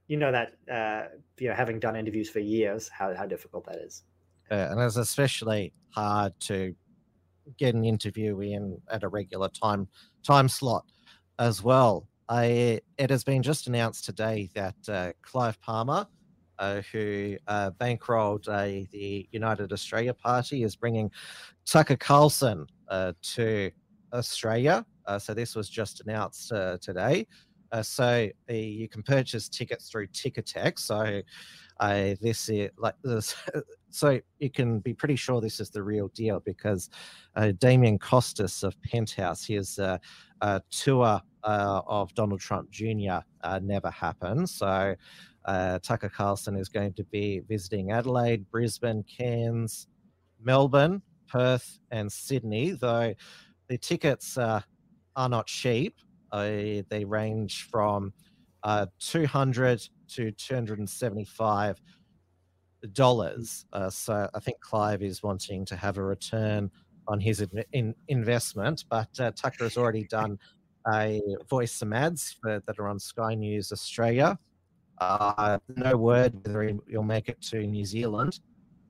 you know that uh, you know, having done interviews for years, how how difficult that is. Uh, and it's especially hard to get an interview in at a regular time time slot as well. I, it has been just announced today that uh, Clive Palmer, uh, who uh, bankrolled uh, the United Australia Party, is bringing Tucker Carlson uh, to Australia. Uh, so this was just announced uh, today. Uh, so uh, you can purchase tickets through Ticketek. So uh, this is like this. So you can be pretty sure this is the real deal, because uh, Damien Costas of Penthouse, his uh, uh, tour uh, of Donald Trump Junior uh, never happened. So uh, Tucker Carlson is going to be visiting Adelaide, Brisbane, Cairns, Melbourne, Perth, and Sydney, though the tickets uh, are not cheap. Uh, they range from uh, two hundred to two hundred seventy-five dollars. Uh, so I think Clive is wanting to have a return on his in, in, investment, but uh, Tucker has already done a voice some ads for, that are on Sky News Australia. Uh, no word whether he'll make it to New Zealand.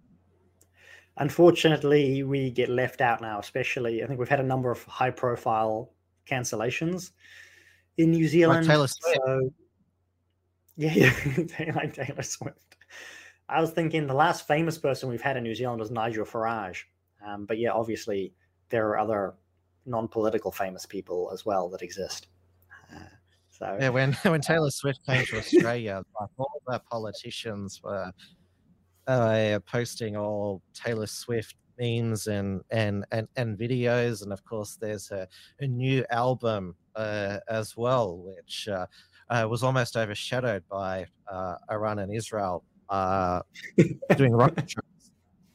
Unfortunately, we get left out now, especially I think we've had a number of high profile cancellations in New Zealand. Like Taylor Swift. So, yeah, yeah, like Taylor Swift. I was thinking the last famous person we've had in New Zealand was Nigel Farage. Um, but yeah, obviously there are other non-political famous people as well that exist. Uh, so yeah, when when Taylor Swift came to Australia, like all of our politicians were uh, posting all Taylor Swift memes and and and, and videos, and of course there's a, a new album uh, as well, which uh, uh, was almost overshadowed by uh, Iran and Israel uh, doing rocket shows.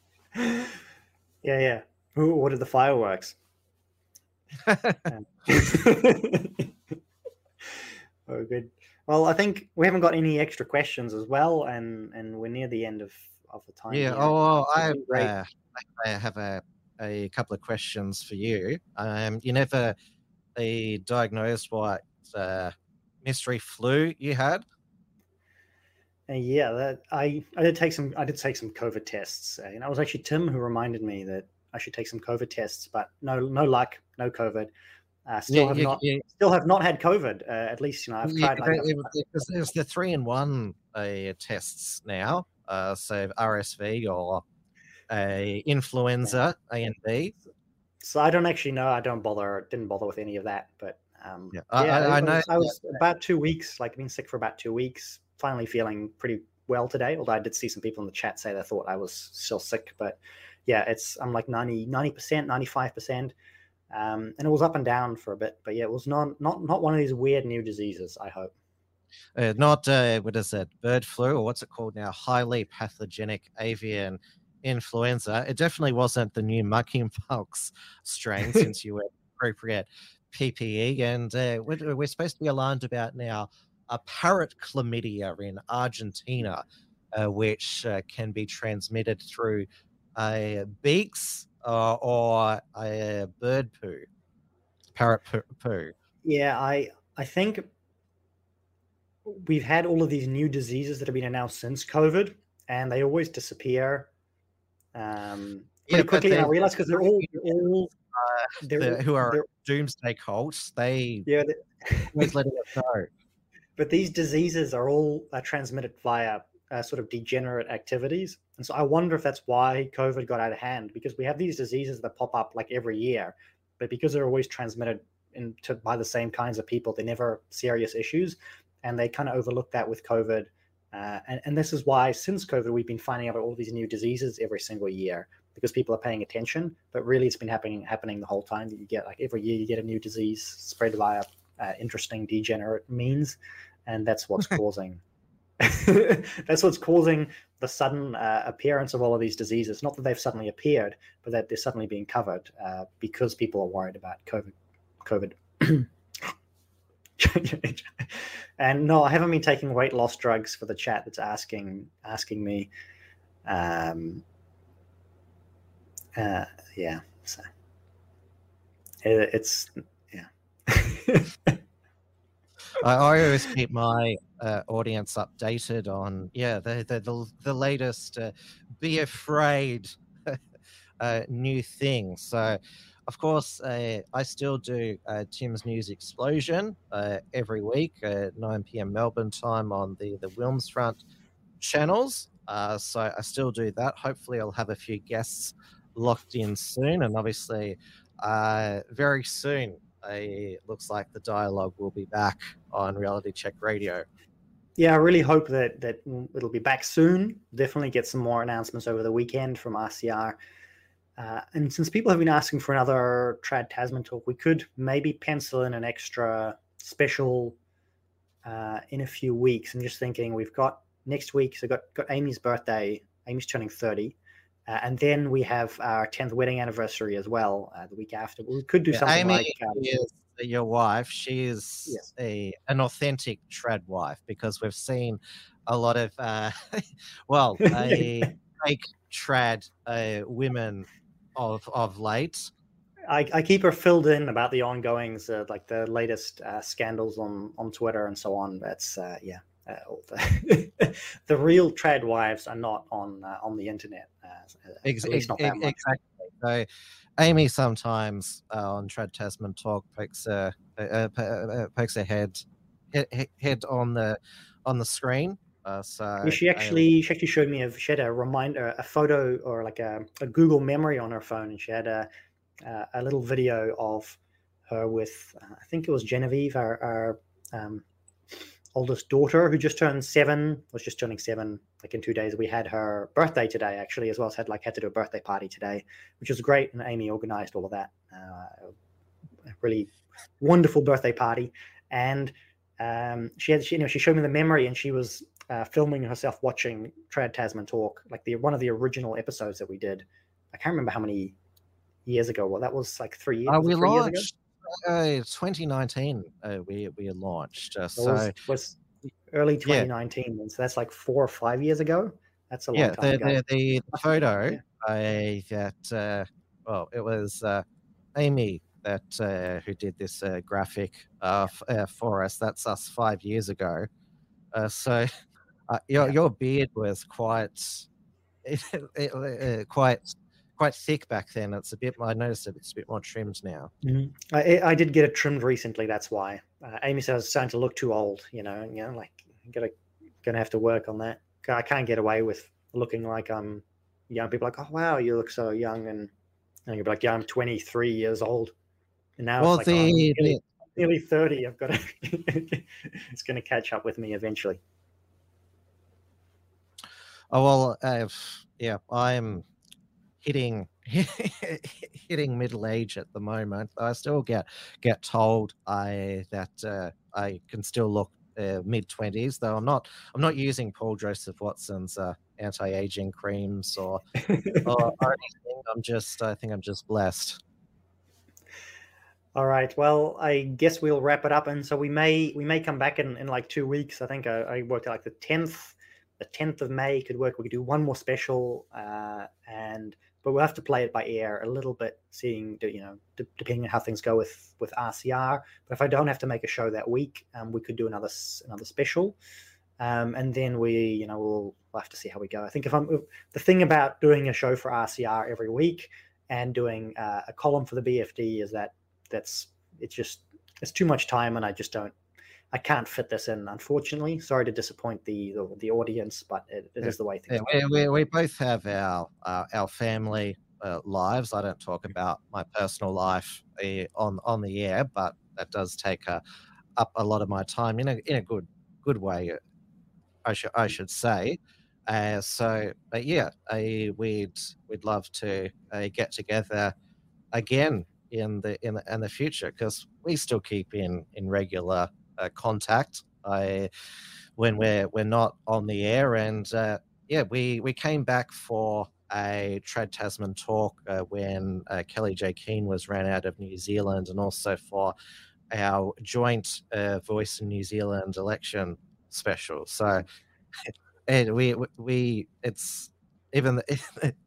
Yeah, yeah. Who ordered the fireworks? Oh, good. Well, I think we haven't got any extra questions as well, and and we're near the end of of the time. Yeah. Here. Oh, I, Great. uh, I have a a couple of questions for you. Um, you never uh, diagnosed what uh, mystery flu you had? Uh, yeah, that I I did take some I did take some COVID tests, uh, and it was actually Tim who reminded me that I should take some COVID tests, but no no luck, no COVID. Uh, still Yeah, have yeah, not yeah. still have not had COVID. Uh, at least you know I've Yeah, tried. Like, it- it- because there's the three in one uh, tests now. Uh, so R S V or a influenza A and B. so I don't actually know. I don't bother. Didn't bother with any of that. But um, Yeah, I- yeah, I- I it was- know I was about two weeks. Like I've been sick for about two weeks. Finally feeling pretty well today. Although I did see some people in the chat say they thought I was still sick. But yeah, it's I'm like ninety percent, ninety-five percent. Um, and it was up and down for a bit, but yeah, it was not not not one of these weird new diseases. I hope. Uh, not uh, what is it, bird flu, or what's it called now? Highly pathogenic avian influenza. It definitely wasn't the new monkeypox strain, since you were appropriate P P E. And uh, we're, we're supposed to be alarmed about now a parrot chlamydia in Argentina, uh, which uh, can be transmitted through uh, beaks uh, or a bird poo, parrot poo. poo. Yeah, I I think we've had all of these new diseases that have been announced since COVID, and they always disappear um, Yeah, pretty but quickly. And I they- realize because they're all, they're all they're, The- who are they're- doomsday cults, they yeah, they- always letting us know. but these diseases are all uh, transmitted via uh, sort of degenerate activities, and so I wonder if that's why COVID got out of hand, because we have these diseases that pop up like every year, but because they're always transmitted into by the same kinds of people, they're never serious issues, and they kind of overlook that with COVID. Uh, and, and this is why since COVID, we've been finding out about all these new diseases every single year, because people are paying attention, but really it's been happening happening the whole time. That you get like every year you get a new disease spread via uh, interesting degenerate means, and that's what's causing that's what's causing the sudden uh, appearance of all of these diseases. Not that they've suddenly appeared, but that they're suddenly being covered uh, because people are worried about COVID. COVID. And no, I haven't been taking weight loss drugs for the chat that's asking asking me. Um, uh, yeah, so it, it's yeah. I, I always keep my uh, audience updated on yeah the the the, the latest uh, Be Afraid uh, new thing. So, of course, uh, I still do uh, Tim's News Explosion uh, every week at nine p.m. Melbourne time on the the Wilmsfront channels. Uh, so I still do that. Hopefully, I'll have a few guests locked in soon, and obviously, uh, very soon. It looks like the dialogue will be back on Reality Check Radio. Yeah, I really hope that that it'll be back soon. Definitely get some more announcements over the weekend from R C R. Uh, and since people have been asking for another Trad Tasman talk, we could maybe pencil in an extra special uh, in a few weeks. I'm just thinking we've got next week, so got got Amy's birthday. Amy's turning thirty. Uh, and then we have our tenth wedding anniversary as well uh, the week after. We could do Yeah, something Amy like... Um, is your wife. She is Yes. a an authentic trad wife, because we've seen a lot of, uh, well, a fake trad uh, women of of late. I, I keep her filled in about the ongoings, uh, like the latest uh, scandals on, on Twitter and so on. That's, uh, yeah. Uh, the, the real trad wives are not on uh, on the internet. Uh, Ex- at least not that much. Exactly. So, Amy sometimes uh, on Trad Tasman Talk pokes her uh, uh, uh, pokes her head, head head on the on the screen. Uh, so Yeah, she actually she actually showed me a she had a reminder, a photo or like a, a Google memory on her phone, and she had a a, a little video of her with uh, I think it was Genevieve, our, our um, oldest daughter, who just turned seven, was just turning seven like in two days. We had her birthday today actually as well, as had like had to do a birthday party today, which was great, and Amy organized all of that. Uh, a really wonderful birthday party. And um, she had she, you know she showed me the memory, and she was uh, filming herself watching Trad Tasman Talk, like the one of the original episodes that we did. I can't remember how many years ago. Well, that was like three years, uh, was we it three years ago? launched uh, twenty nineteen. Uh, we we launched. Uh, It so was, was early twenty nineteen, and so that's like four or five years ago. That's a long yeah, time the, ago. the the the photo Yeah. uh, that uh, well, it was uh, Amy that uh, who did this uh, graphic uh, f- uh, for us. That's us five years ago. Uh, so uh, your Yeah. your beard was quite it, it, uh, quite quite thick back then. It's a bit. I noticed it, it's a bit more trimmed now. Mhm. I, I did get it trimmed recently. That's why uh, Amy said I was starting to look too old. You know, you know, like gotta gonna have to work on that. I can't get away with looking like I'm young. People are like, oh wow, you look so young, and, and you're like, yeah, I'm twenty-three years old, and now Well, it's like, oh, I'm the, nearly, the nearly thirty. I've got to. It's going to catch up with me eventually. oh well, uh, yeah, I'm hitting hitting middle age at the moment. I still get get told I that uh, I can still look uh, mid twenties, though I'm not. I'm not using Paul Joseph Watson's uh, anti-aging creams or, or or anything. I'm just. I think I'm just blessed. All right. Well, I guess we'll wrap it up, and so we may we may come back in, in like two weeks. I think I, I worked out like the tenth, the tenth of May could work. We could do one more special, uh, and but we'll have to play it by ear a little bit, seeing you know d- depending on how things go with with R C R. But if I don't have to make a show that week, um, we could do another another special, um, and then we you know we'll, we'll have to see how we go. I think if I'm the thing about doing a show for R C R every week and doing uh, a column for the B F D is that. That's it's just it's too much time, and I just don't I can't fit this in, unfortunately. Sorry to disappoint the the, the audience, but it, it is the way things Yeah, are. we, we, we both have our uh, our family uh, lives. I don't talk about my personal life uh, on on the air, but that does take uh, up a lot of my time in a in a good good way. I should I should say. Uh, so, but yeah, uh, we'd we'd love to uh, get together again in the in the, in the future, because we still keep in in regular uh, contact. I when we're we're not on the air, and uh, yeah, we we came back for a Trad Tasman talk uh, when uh, Kelly J Keane was ran out of New Zealand, and also for our joint uh, Voice in New Zealand election special. So, and we we it's even.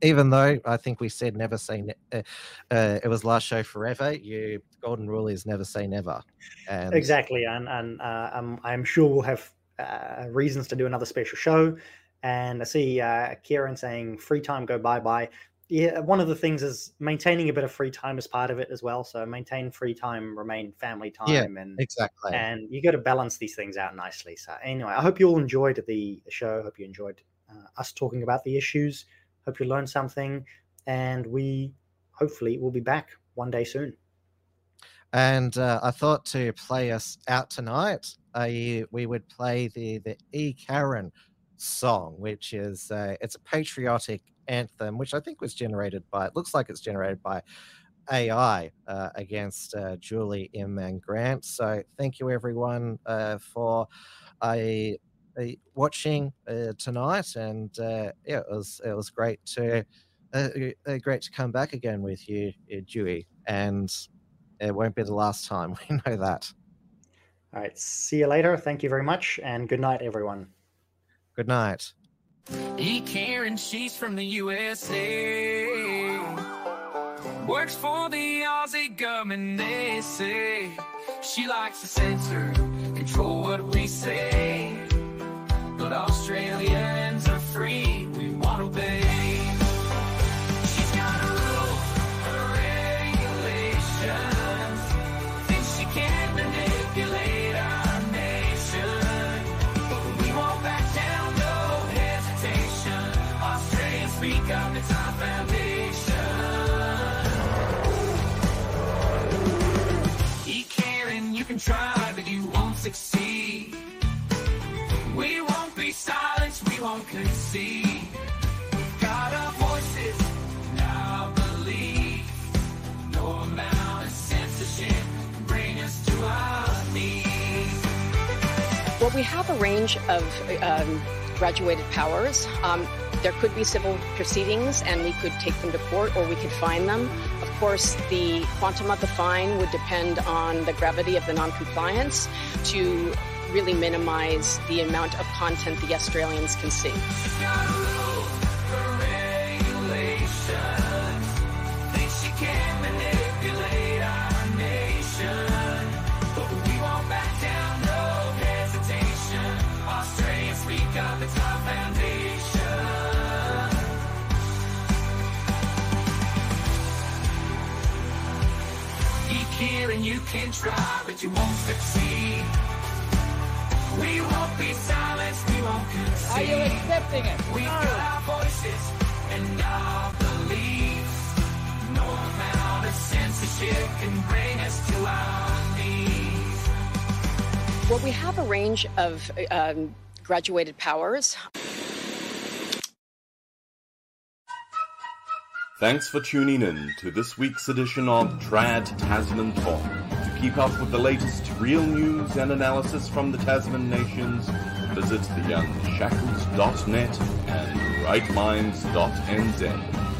even though I think we said never say ne- uh, uh, it was last show forever, you golden rule is never say never. And exactly, and and uh, I'm I'm sure we'll have uh, reasons to do another special show. And I see uh, Kieran saying free time go bye bye. Yeah, one of the things is maintaining a bit of free time as part of it as well. So maintain free time, remain family time, yeah, and exactly. and you got to balance these things out nicely. So anyway, I hope you all enjoyed the show. I hope you enjoyed uh, us talking about the issues. Hope you learned something, and we hopefully will be back one day soon. And uh, I thought to play us out tonight, uh, we would play the the E. Karen song, which is uh, it's a patriotic anthem, which I think was generated by, it looks like it's generated by A I uh, against uh, Julie M. and Grant. So thank you everyone uh, for a, a watching uh, tonight, and uh, yeah, it was it was great to uh, uh, great to come back again with you, uh, Dewey, and it won't be the last time. We know that. All right, see you later. Thank you very much, and good night, everyone. Good night. E. Karen, she's from the U S A. Works for the Aussie government, they say. She likes to censor, control what we say. But Australians are free, we want to obey. She's got rules, regulations. Thinks she can manipulate our nation. But we won't back down, no hesitation. Australians speak up, it's our foundation. E. Karen, you can try, but you won't succeed. We won't be silenced, we won't concede. We've got our voices and our belief. No amount of censorship can bring us to our knees. Well, we have a range of um, graduated powers. Um, there could be civil proceedings, and we could take them to court, or we could fine them. Of course, the quantum of the fine would depend on the gravity of the non-compliance to really minimize the amount of content the Australians can see. And you can try, but you won't succeed. We won't be silenced, we won't concede. Are you accepting it? We've got our voices and our beliefs. No amount of censorship can bring us to our knees. Well, we have a range of um, graduated powers. Thanks for tuning in to this week's edition of Trad Tasman Talk. To keep up with the latest real news and analysis from the Tasman nations, visit the unshackled dot net and right minds dot n z.